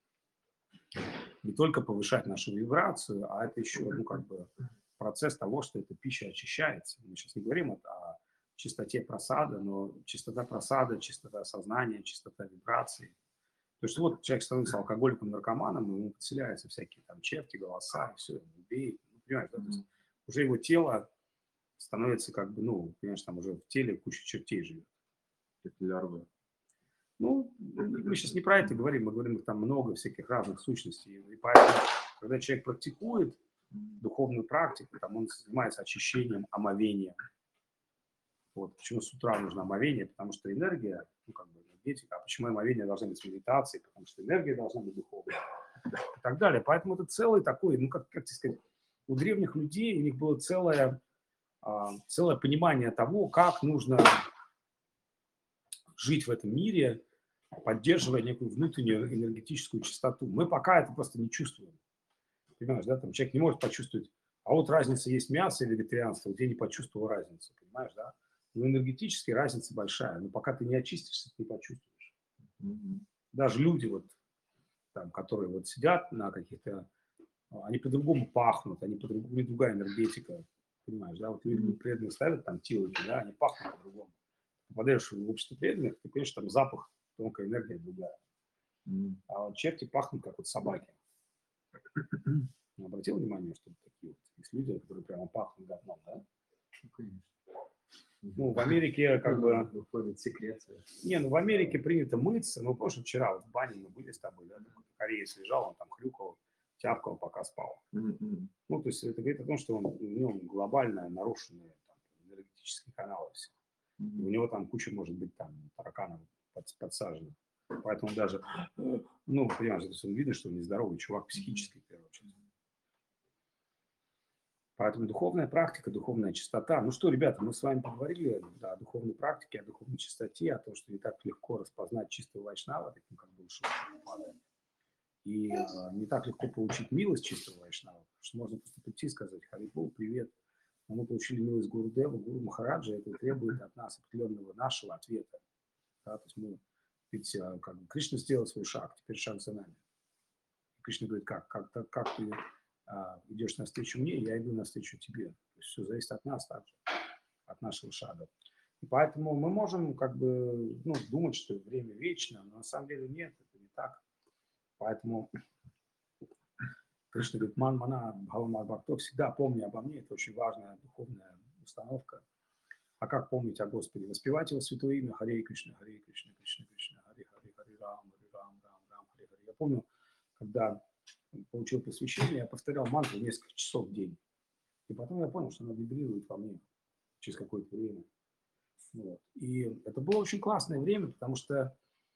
не только повышать нашу вибрацию, а это еще, ну, как бы процесс того, что эта пища очищается. Мы сейчас не говорим о чистоте просада, но чистота просада, чистота сознания, чистота вибраций. То есть вот человек становится алкоголиком, наркоманом, ему подселяются всякие там черти, голоса, и все, убей, ну, понимаешь, да? То есть уже его тело становится как бы, ну, понимаешь, там уже в теле куча чертей живет. Это лярвы. Ну, мы сейчас не про это говорим, мы говорим, там много всяких разных сущностей. И поэтому, когда человек практикует духовную практику, там он занимается очищением, омовением. Вот почему с утра нужно омовение, потому что энергия, ну, как бы энергетика, а почему омовение должно быть с медитацией, потому что энергия должна быть духовной и так далее. Поэтому это целый такой, ну, как, как тебе сказать, у древних людей, у них было целое, а, целое понимание того, как нужно жить в этом мире, поддерживая некую внутреннюю энергетическую чистоту. Мы пока это просто не чувствуем. Понимаешь, да, там человек не может почувствовать, а вот разница есть мясо или вегетарианство, вот я не почувствовал разницу, понимаешь, да? Но энергетически разница большая, но пока ты не очистишься, ты не почувствуешь. Мгм. Даже люди вот, там, которые вот сидят на каких-то, они по-другому пахнут, они по-другому, у них другая энергетика, понимаешь, да? Вот люди преданные ставят там тилоки, да, они пахнут по-другому. Попадаешь в общество преданных, ты понимаешь, там запах, тонкая энергия другая. Мгм. А вот черти пахнут, как вот собаки. Обратил внимание, что такие вот есть люди, которые прямо пахнут говном, да? Ну, конечно. Ну, в Америке как бы... Выходит секреция. Не, ну в Америке принято мыться. Ну, помнишь, вчера вот в бане мы были с тобой, да? Кореец лежал, он там хрюкал, тяпкал, пока спал. Мгм. Ну, то есть это говорит о том, что он, у него глобально нарушенные там, энергетические каналы все. И у Мгм. него там куча, может быть, там тараканов под, подсажено. Поэтому даже, ну, понимаешь, то есть он видно, что он нездоровый чувак психически, в первую очередь. Поэтому духовная практика, духовная чистота. Ну что, ребята, мы с вами поговорили да, о духовной практике, о духовной чистоте, о том, что не так легко распознать чистого вайшнава, таким как был Шилапрапада. И э, не так легко получить милость чистого вайшнава, потому что можно просто прийти и сказать: Харибол, привет. Но мы получили милость Гурудева, Гуру Махараджа, это требует от нас определенного нашего ответа. Да? То есть мы, ведь э, как бы Кришна сделал свой шаг, теперь шаг за нами. Кришна говорит, как, как, как, как ты а, идешь навстречу мне, я иду навстречу тебе. То есть все зависит от нас также, от нашего шага. И поэтому мы можем как бы ну, думать, что время вечно, но на самом деле нет, это не так. Поэтому Кришна говорит, ман мана бхавамар бхакто, всегда помни обо мне, это очень важная духовная установка. А как помнить о Господе? Воспевать его святое имя, Харе Кришна, Харе Кришна, Кришна Кришна, Харе Харе, Харе Рам, Харе Рам, Рам Рам, Харе Харе. Я помню, когда получил посвящение, я повторял мантру несколько часов в день. И потом я понял, что она вибрирует во мне через какое-то время. Вот. И это было очень классное время, потому что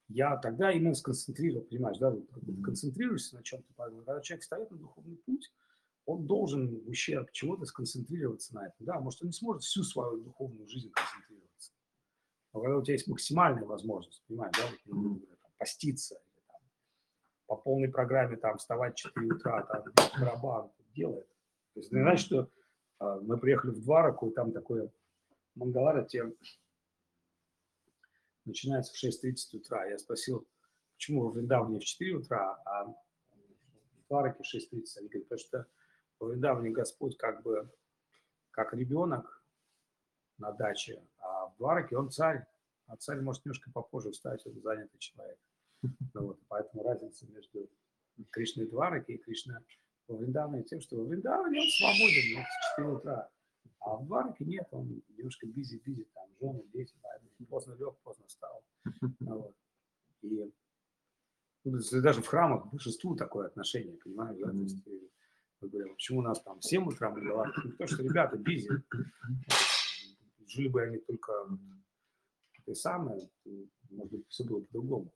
я тогда именно сконцентрировал, понимаешь, да, вот, как бы концентрируешься на чем-то, когда человек встает на духовный путь, он должен в ущерб чего-то сконцентрироваться на этом, да, может, он не сможет всю свою духовную жизнь концентрироваться, но когда у тебя есть максимальная возможность, понимаешь, да, вот, ну, там, поститься, или, там, по полной программе там вставать в четыре утра, там, барабан делает, то есть, знаешь, что а, мы приехали в Двараку, и там такое Мангалара, те начинается в шесть тридцать утра. Я спросил, почему во Вриндаване в четыре утра, а в Двараке в шесть тридцать. Они говорят, потому что во Вриндаване Господь как бы как ребенок на даче, а в Двараке он царь. А царь может немножко попозже встать, он занятый человек. Ну, вот, поэтому разница между Кришной и Дваракой и Кришна во Вриндаване тем, что во Вриндаване он свободен вот, в четыре утра. А в Двараке нет, он немножко бизи-бизи, там, жены, дети, поэтому поздно лег, поздно встал. Ну, вот. И ну, даже в храмах к божеству такое отношение, понимаешь, да, то есть мы говорим, почему у нас там в семь утра Мангалара? Потому что ребята бизи, жили бы они только это самое, может быть, все было по-другому.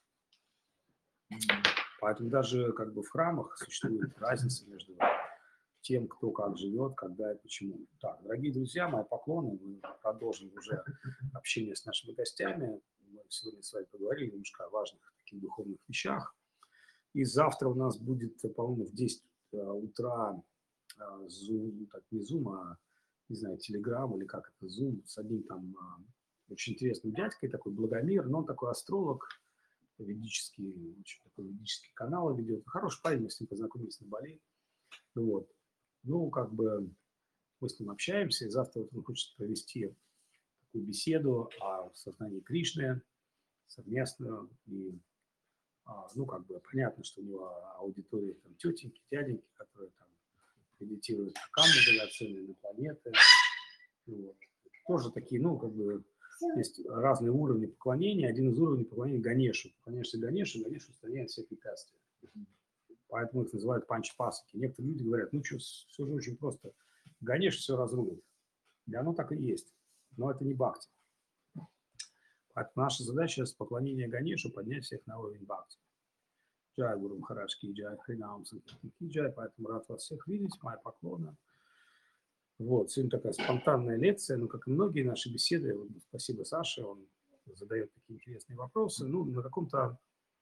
Поэтому даже как бы в храмах существует разница между тем, кто как живет, когда и почему. Так, дорогие друзья, мои поклоны. Мы продолжим уже общение с нашими гостями. Мы сегодня с вами поговорили немножко о важных таких духовных вещах. И завтра у нас будет, по-моему, в десять утра Zoom, так не Zoom, а, не знаю, Telegram или как это, Zoom, с одним там очень интересным дядькой, такой Благомир, но он такой астролог, ведический, очень такой ведический канал ведет. Хороший парень, мы с ним познакомились на Бали. Вот. Ну, как бы мы с ним общаемся, и завтра вот он хочет провести такую беседу о сознании Кришны совместную. И, ну, как бы понятно, что у него аудитория там тетеньки, дяденьки, которые там медитируют на камни драгоценные, на планеты. Вот. Тоже такие, ну, как бы есть разные уровни поклонения. Один из уровней поклонения Ганешу. Поклоняешься Ганешу, Ганешу устраняет все препятствия. Поэтому их называют панчпасаки. Некоторые люди говорят, ну что, все же очень просто. Ганеш все разрулит. И оно так и есть. Но это не бхакти. Поэтому наша задача с поклонения Ганешу поднять всех на уровень бхакти. Джай Гуру Махарадж ки джай, Хринам Санкиртан ки джай. Поэтому рад вас всех видеть. Моя поклона. Вот, сегодня такая спонтанная лекция, но как и многие наши беседы, вот, спасибо Саше, он задает такие интересные вопросы. Ну, на каком-то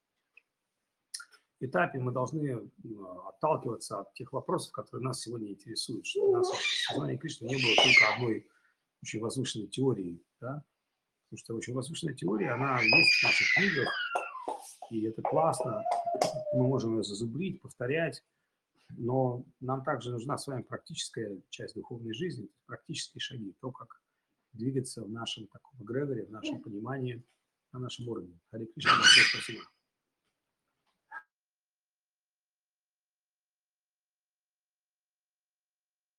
этапе мы должны отталкиваться от тех вопросов, которые нас сегодня интересуют. Что у нас в сознании Кришны не было только одной очень возвышенной теории, да? Потому что очень возвышенная теория, она есть в наших книгах, и это классно, мы можем ее зазубрить, повторять, но нам также нужна с вами практическая часть духовной жизни, практические шаги, то, как двигаться в нашем таком эгрегоре, в нашем понимании, на нашем уровне. Харе Кришна, большое спасибо.